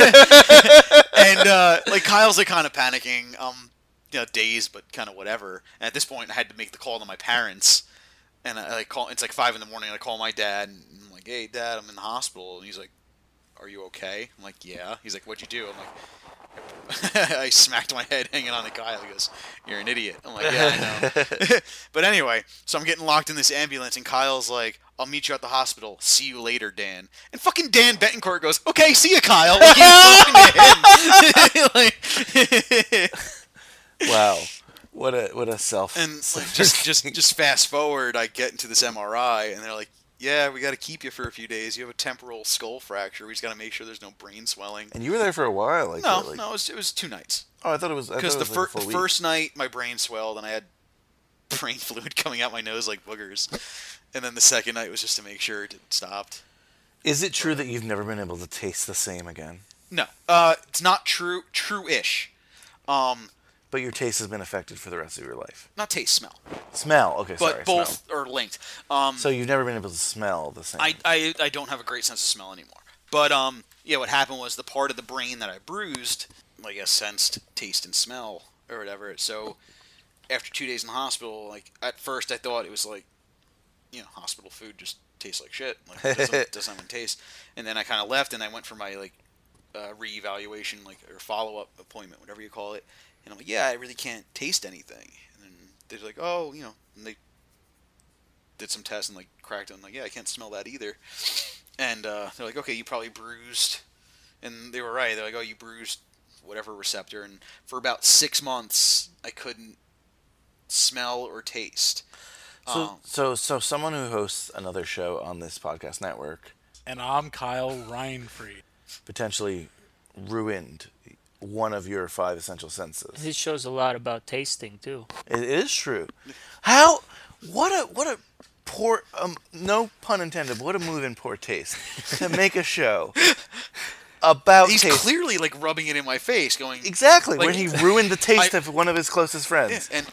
And like, Kyle's like kind of panicking. Dazed, but kind of whatever. And at this point, I had to make the call to my parents, and I like call. It's like 5 in the morning. And I call my dad, and I'm like, "Hey, Dad, I'm in the hospital." And he's like, "Are you okay?" I'm like, "Yeah." He's like, "What'd you do?" I'm like, I smacked my head hanging on the guy. He goes, "You're an idiot." I'm like, "Yeah, I know." But anyway, so I'm getting locked in this ambulance, and Kyle's like, "I'll meet you at the hospital. See you later, Dan." And fucking Dan Betancourt goes, "Okay, see you, Kyle." Like, he's talking to him. Wow, what a self. And like, just fast forward, I get into this MRI, and they're like, "Yeah, we got to keep you for a few days. You have a temporal skull fracture. We just got to make sure there's no brain swelling." And you were there for a while, like no, like... no, it was 2 nights. Oh, I thought it was because the like first night my brain swelled and I had brain fluid coming out my nose like boogers, and then the second night was just to make sure it stopped. Is it true that you've never been able to taste the same again? No, it's not true. True-ish. But your taste has been affected for the rest of your life. Not taste, smell. Smell, okay, sorry. But both are linked. So you've never been able to smell the same. I don't have a great sense of smell anymore. But yeah, what happened was the part of the brain that I bruised, like I sensed taste and smell or whatever. So after 2 days in the hospital, like at first I thought it was like, hospital food just tastes like shit. Like it doesn't even taste. And then I kind of left and I went for my like reevaluation, like or follow-up appointment, whatever you call it. And I'm like, yeah, I really can't taste anything. And then they're like, oh, and they did some tests and like cracked it. I'm like, yeah, I can't smell that either. And they're like, okay, you probably bruised. And they were right. They're like, oh, you bruised whatever receptor. And for about 6 months, I couldn't smell or taste. So someone who hosts another show on this podcast network. And I'm Kyle Reinfried. Potentially ruined one of your 5 essential senses. His show's a lot about tasting too. It is true. How? What a poor, no pun intended, but what a move in poor taste to make a show about He's taste. Clearly like rubbing it in my face, going exactly like, when he ruined the taste of one of his closest friends. And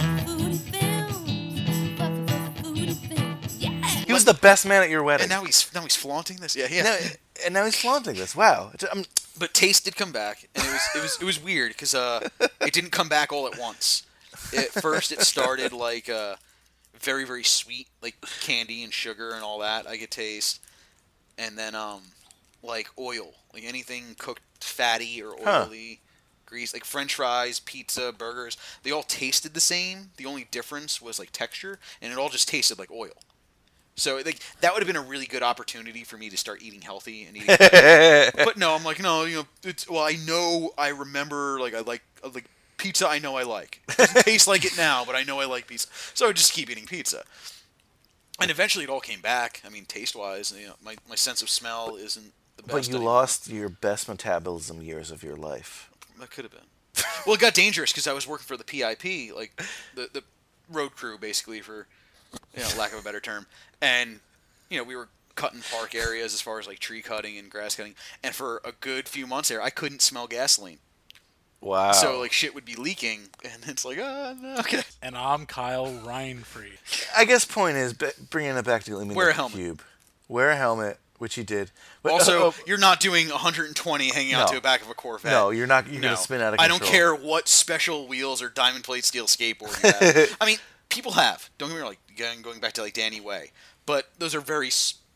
he was the best man at your wedding. And now he's flaunting this. Yeah. And now he's flaunting this. Wow. But taste did come back, and it was weird because it didn't come back all at once. At first, it started like very, very sweet, like candy and sugar and all that I could taste, and then like oil, like anything cooked fatty or oily, grease, like French fries, pizza, burgers. They all tasted the same. The only difference was like texture, and it all just tasted like oil. So like that would have been a really good opportunity for me to start eating healthy and eating. But no, I'm like, no, I remember like I like Pizza I know I like. It doesn't taste like it now, but I know I like pizza. So I would just keep eating pizza. And eventually it all came back. I mean, taste-wise, my sense of smell isn't the best But you anymore. lost your best metabolism years of your life. That could have been. Well, it got dangerous because I was working for the PIP, like the road crew, basically, for lack of a better term. And we were cutting park areas as far as like tree cutting and grass cutting. And for a good few months there, I couldn't smell gasoline. Wow. So like shit would be leaking, and it's like, no, okay. And I'm Kyle Reinfried. I guess point is bringing it back to gleaming Wear the a helmet. cube. Wear a helmet, which he did. But Also, you're not doing 120 hanging out No. to the back of a Corvette. No, you're not. You're No. gonna spin out of I control. don't care what special wheels or diamond plate steel skateboard you have. I mean, people have. Don't get me wrong. Like again, going back to like Danny Way, but those are very.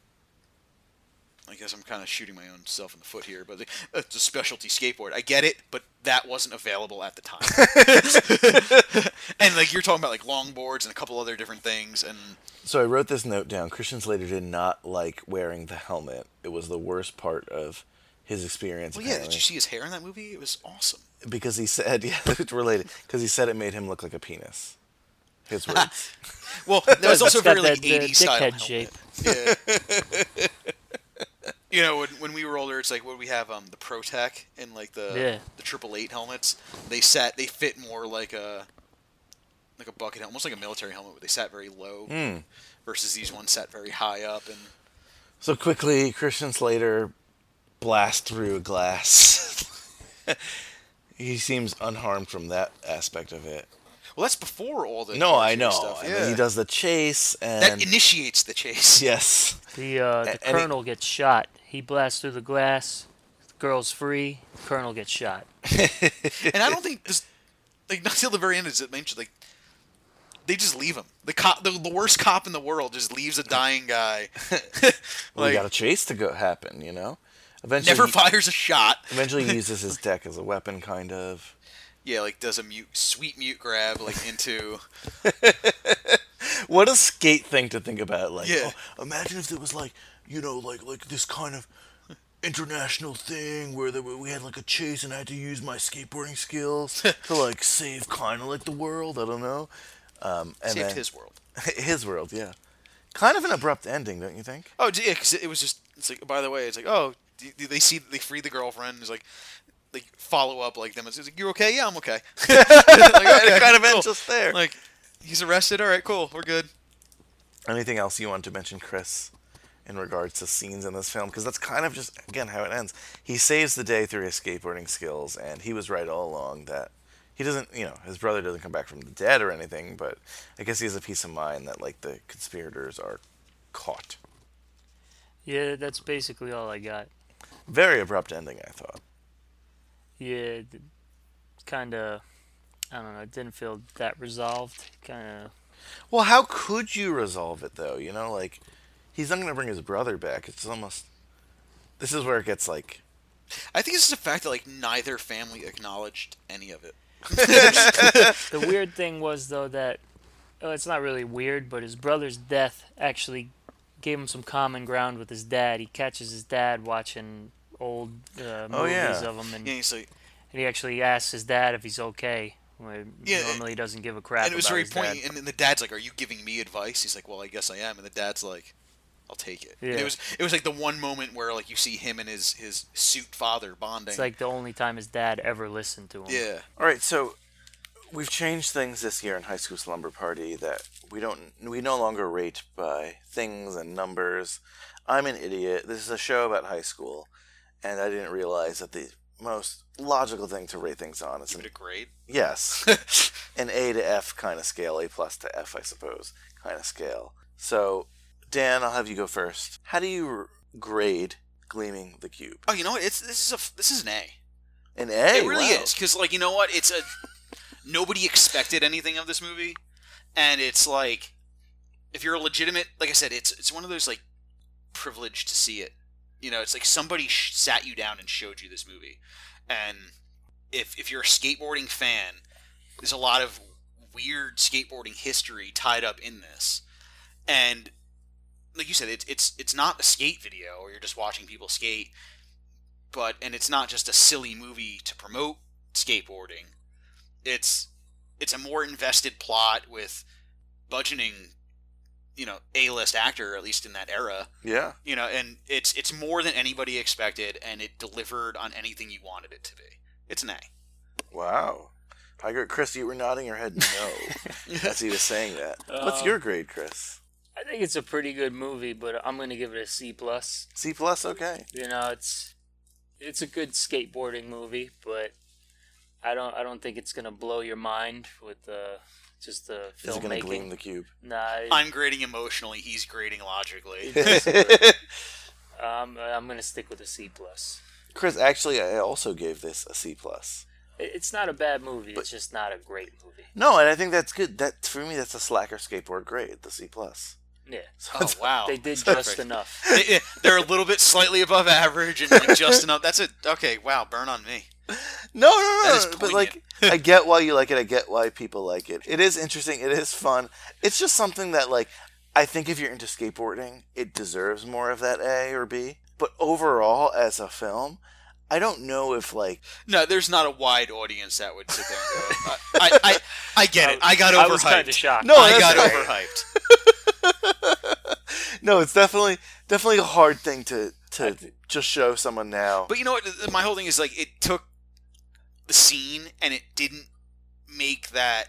I guess I'm kind of shooting my own self in the foot here, but it's a specialty skateboard. I get it, but that wasn't available at the time. And like you're talking about like longboards and a couple other different things, and So I wrote this note down. Christian Slater did not like wearing the helmet. It was the worst part of his experience. well, yeah. apparently. Did you see his hair in that movie? It was awesome. Because he said, yeah, it's related. Because he said it made him look like a penis. His words. Well, that was also It's got very like that, 80s style dickhead helmet. shape. Yeah. When we were older, it's like what we have the ProTech and like the 888 helmets. They fit more like a bucket helmet, almost like a military helmet, but they sat very low. Versus these ones sat very high up. And So quickly, Christian Slater blasts through a glass. He seems unharmed from that aspect of it. well, that's before all the No, I torture know. stuff. And Yeah. then he does the chase, and That initiates the chase. yes, The And he- colonel gets shot. He blasts through the glass. The girl's free. The colonel gets shot. And I don't think this, like, not till the very end is it mentioned, like, they just leave him. The cop, the worst cop in the world, just leaves a dying guy. we Like, got a chase to go happen. Eventually, never fires a shot. Eventually, he uses his deck as a weapon, kind of. Yeah, like does a sweet mute grab, like into. What a skate thing to think about! Like, Yeah. oh, imagine if it was like this kind of international thing where we had like a chase and I had to use my skateboarding skills to like save kind of like the world. I don't know. And Saved then- his world. His world, yeah. Kind of an abrupt ending, don't you think? Oh, yeah, because it was just. It's like, by the way, it's like, oh, they free the girlfriend. It's like follow up like them. It's like, you okay? Yeah, I'm okay. Like, It kind of cool. ends just there. Like, he's arrested. All right, cool. We're good. Anything else you want to mention, Chris, in regards to scenes in this film? Because that's kind of just, again, how it ends. He saves the day through his skateboarding skills, and he was right all along that he doesn't, his brother doesn't come back from the dead or anything, but I guess he has a peace of mind that, like, the conspirators are caught. Yeah, that's basically all I got. Very abrupt ending, I thought. Yeah, kind of. I don't know. It didn't feel that resolved. Kind of. Well, how could you resolve it, though? Like, he's not going to bring his brother back. It's almost... This is where it gets, like... I think it's the fact that like neither family acknowledged any of it. The weird thing was though that it's not really weird, but his brother's death actually gave him some common ground with his dad. He catches his dad watching old movies of him, and, Yeah, he's like, and he actually asks his dad if he's okay. Where Yeah, normally he doesn't give a crap and it was about very his dad. poignant. And then the dad's like, "Are you giving me advice?" He's like, "Well, I guess I am." And the dad's like, "I'll take it." And Yeah. it was like the one moment where like you see him and his suit father bonding. It's like the only time his dad ever listened to him. yeah. All right, so we've changed things this year in High School Slumber Party that we no longer rate by things and numbers. I'm an idiot. This is a show about high school, and I didn't realize that the most logical thing to rate things on is Give it a grade. yes, an A to F kind of scale, A plus to F, I suppose, kind of scale. So, Dan, I'll have you go first. How do you grade Gleaming the Cube? Oh, you know what? This is an A. An A? It really Wow. is, because like you know what? It's a nobody expected anything of this movie, and it's like if you're a legitimate, like I said, it's one of those like privileged to see it. It's like somebody sat you down and showed you this movie, and if you're a skateboarding fan, there's a lot of weird skateboarding history tied up in this, and like you said, it's not a skate video where you're just watching people skate, and it's not just a silly movie to promote skateboarding. It's a more invested plot with budgeting, A-list actor, at least in that era. Yeah. And it's more than anybody expected, and it delivered on anything you wanted it to be. It's an A. Wow. Chris, you were nodding your head no. As he was saying that. What's your grade, Chris? I think it's a pretty good movie, but I'm going to give it a C+. C+, okay. It's a good skateboarding movie, but I don't think it's going to blow your mind with just the filmmaking. Is it going to gleam the cube? Nah. I'm grading emotionally. He's grading logically. I'm going to stick with a C+. Chris, actually, I also gave this a C+. It's not a bad movie. It's just not a great movie. No, and I think that's good. That for me, that's a slacker skateboard grade, the C+. Yeah. Oh, wow. They did just enough. They're a little bit slightly above average and like just enough. That's it. Okay, wow, burn on me. No. But like, I get why you like it. I get why people like it. It is interesting. It is fun. It's just something that, like, I think if you're into skateboarding, it deserves more of that A or B. But overall, as a film, I don't know if, like... No, there's not a wide audience that would sit there and go, I get it. I got overhyped. I was kind of shocked. No, I got overhyped. No, it's definitely a hard thing to just show someone now. But you know what? My whole thing is, like, it took the scene and it didn't make that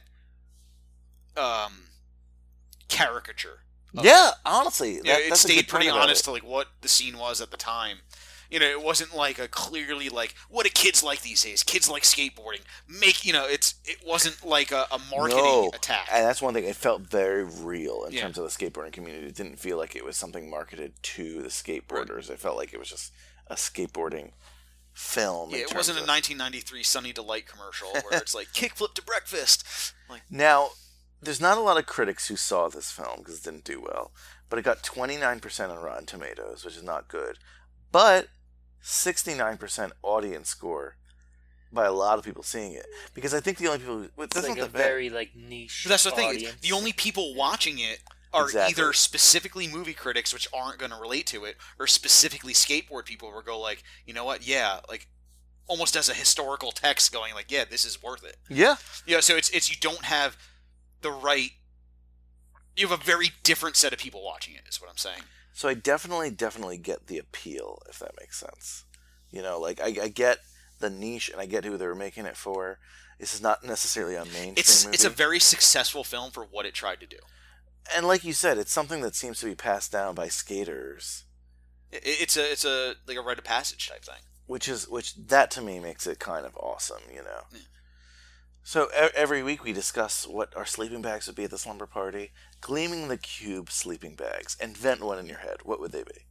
caricature. Yeah, honestly. It stayed pretty honest it. to, like, what the scene was at the time. It wasn't like a clearly like, what do kids like these days? Kids like skateboarding. It wasn't like a marketing attack. And that's one thing. It felt very real in terms of the skateboarding community. It didn't feel like it was something marketed to the skateboarders. It felt like it was just a skateboarding film. Yeah, it wasn't a 1993 Sunny Delight commercial where it's like, kickflip to breakfast. Like, now, there's not a lot of critics who saw this film because it didn't do well. But it got 29% on Rotten Tomatoes, which is not good. But 69% audience score by a lot of people seeing it, because I think the only people it's like a very like niche. But that's the thing. Audience. The only people watching it are either specifically movie critics, which aren't going to relate to it, or specifically skateboard people who go like, you know what? Yeah, like almost as a historical text, going like, yeah, this is worth it. Yeah. Yeah. So it's you don't have the right. You have a very different set of people watching it. Is what I'm saying. So I definitely get the appeal, if that makes sense. Like I get the niche and I get who they're making it for. This is not necessarily a mainstream movie. It's a very successful film for what it tried to do. And like you said, it's something that seems to be passed down by skaters. It's a like a rite of passage type thing. Which that to me makes it kind of awesome, Yeah. So every week we discuss what our sleeping bags would be at the slumber party. Gleaming the Cube sleeping bags. Invent one in your head. What would they be?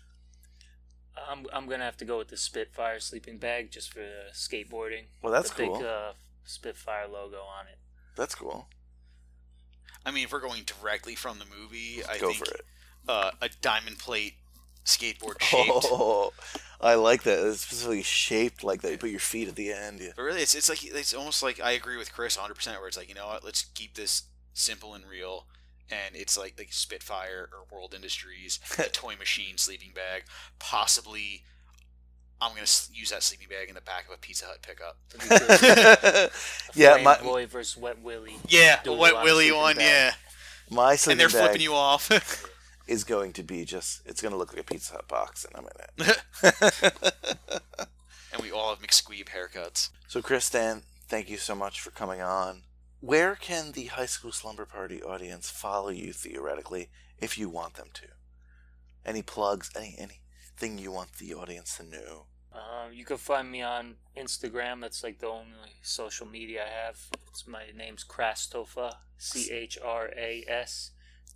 I'm gonna have to go with the Spitfire sleeping bag just for the skateboarding. Well, that's the cool. Big Spitfire logo on it. That's cool. I mean, if we're going directly from the movie, I Go think for it. A diamond plate skateboard shaped. Oh, I like that. It's specifically shaped like that. You put your feet at the end. Yeah. But really, it's almost like I agree with Chris 100%. Where it's like, you know what? Let's keep this simple and real. And it's like Spitfire or World Industries, a Toy Machine sleeping bag. Possibly, I'm going to use that sleeping bag in the back of a Pizza Hut pickup. Yeah, my Boy versus Wet Willie. Yeah, the Wet Willie one. Bag. Yeah. My sleeping and they're bag flipping you off. is going to be it's going to look like a Pizza Hut box, and I'm in it. And we all have McSqueeb haircuts. So, Chris, Dan, thank you so much for coming on. Where can the High School Slumber Party audience follow you theoretically if you want them to? Any plugs? Anything you want the audience to know? You can find me on Instagram. That's like the only social media I have. My name's Krastopha. Chrastopha.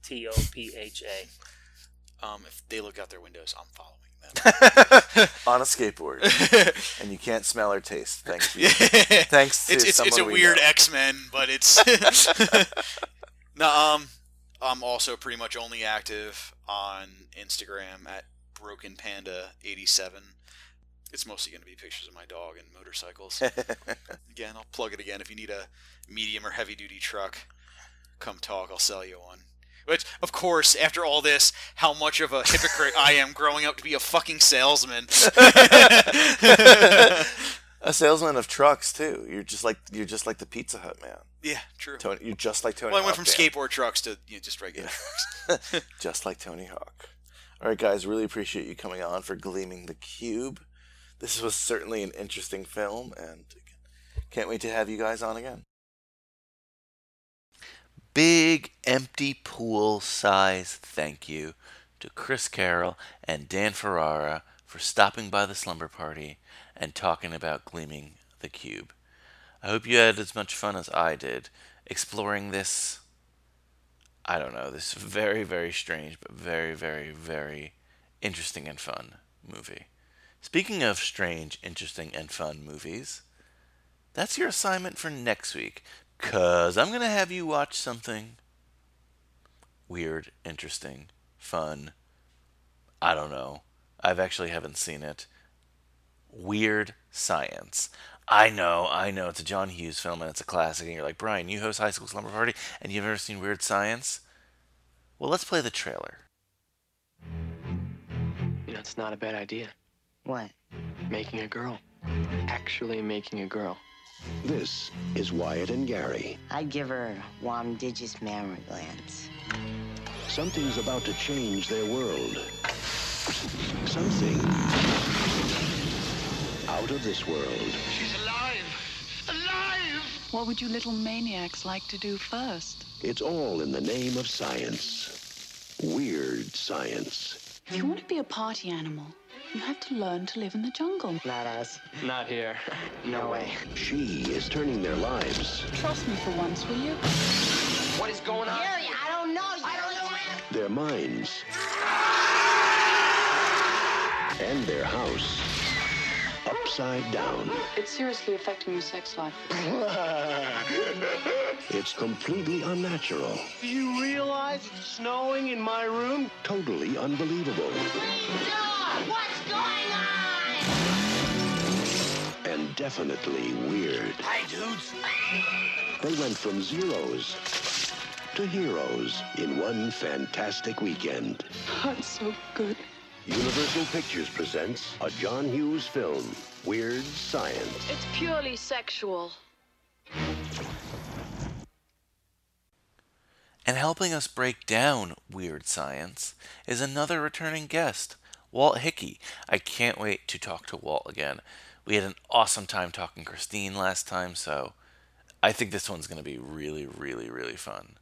If they look out their windows, I'm following them. On a skateboard. And you can't smell or taste. Thanks to it's a weird X-Men, but it's no. I'm also pretty much only active on Instagram at Broken Panda 87. It's mostly going to be pictures of my dog and motorcycles. Again, I'll plug it again. If you need a medium or heavy duty truck, come talk. I'll sell you one. Which, of course, after all this, how much of a hypocrite I am growing up to be a fucking salesman. A salesman of trucks too. You're just like the Pizza Hut man. Yeah, true. Tony, you're just like Tony. Well, I went Hawk, from man. skateboard trucks to just regular trucks. Just like Tony Hawk. All right, guys, really appreciate you coming on for Gleaming the Cube. This was certainly an interesting film, and can't wait to have you guys on again. Big empty pool size thank you to Chris Carroll and Dan Ferrara for stopping by the slumber party and talking about Gleaming the Cube. I hope you had as much fun as I did exploring this, I don't know, this very, very strange but very, very, very interesting and fun movie. Speaking of strange, interesting, and fun movies, that's your assignment for next week, 'cause I'm going to have you watch something weird, interesting, fun, I don't know. I actually haven't seen it. Weird Science. I know, it's a John Hughes film and it's a classic, and you're like, Brian, you host High School Slumber Party and you've never seen Weird Science? Well, let's play the trailer. You know, it's not a bad idea. What? Making a girl. Actually making a girl. This is Wyatt and Gary. I'd give her Wamdigus mammary glands. Something's about to change their world. Something out of this world. She's alive! Alive! What would you little maniacs like to do first? It's all in the name of science. Weird science. If you want to be a party animal, you have to learn to live in the jungle. Not us. Not here. No way. She is turning their lives. Trust me for once, will you? What is going on? Gary, I don't know. Their minds. And their house. Upside down. It's seriously affecting your sex life. It's completely unnatural. Do you realize it's snowing in my room? Totally unbelievable. What's going on? And definitely weird. Hi, dudes. They went from zeros to heroes in one fantastic weekend. That's so good. Universal Pictures presents a John Hughes film, Weird Science. It's purely sexual. And helping us break down Weird Science is another returning guest, Walt Hickey. I can't wait to talk to Walt again. We had an awesome time talking Christine last time, so I think this one's going to be really, really, really fun.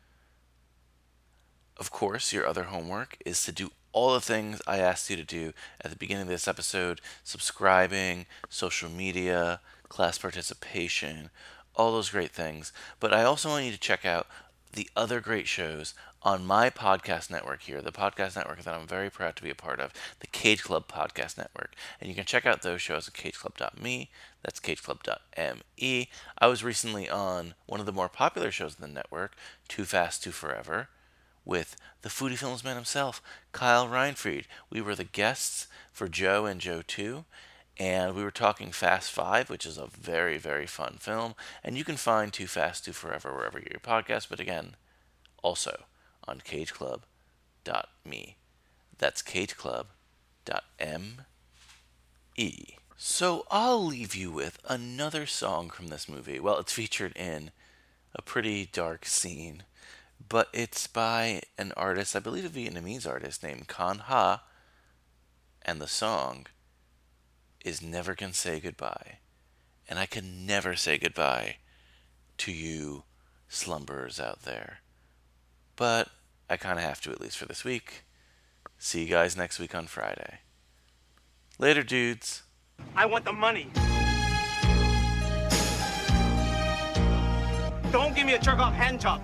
Of course, your other homework is to do all the things I asked you to do at the beginning of this episode: subscribing, social media, class participation, all those great things. But I also want you to check out the other great shows on my podcast network here, the podcast network that I'm very proud to be a part of, the Cage Club Podcast Network. And you can check out those shows at cageclub.me. That's cageclub.me. I was recently on one of the more popular shows in the network, Too Fast, Too Forever, with the Foodie Films man himself, Kyle Reinfried. We were the guests for Joe and Joe 2, and we were talking Fast 5, which is a very, very fun film. And you can find Too Fast, Too Forever wherever you get your podcast, but again, also on cageclub.me. That's cageclub.me. So I'll leave you with another song from this movie. Well, it's featured in a pretty dark scene, but it's by an artist, I believe a Vietnamese artist named Con Ha, and the song is Never Can Say Goodbye. And I can never say goodbye to you slumberers out there. But I kind of have to, at least for this week. See you guys next week on Friday. Later, dudes. I want the money. Don't give me a jerk-off hand job.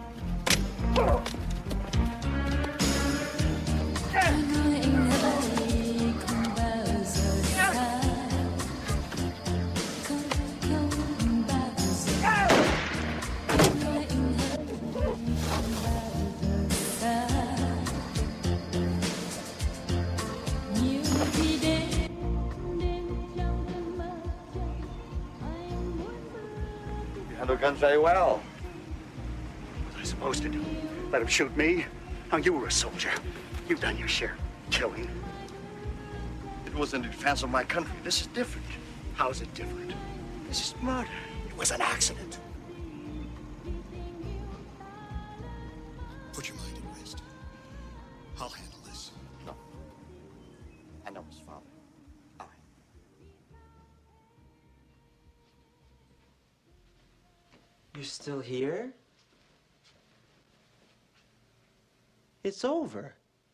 You handle guns very well. What was I supposed to do? Let him shoot me? Now, you were a soldier. You've done your share. Killing. It was in defense of my country. This is different. How's it different? This is murder. It was an accident. Put your mind at rest. I'll handle this. No. I know his father. All right. You're still here? It's over.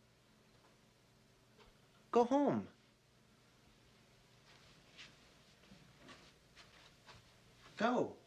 Go home. Go.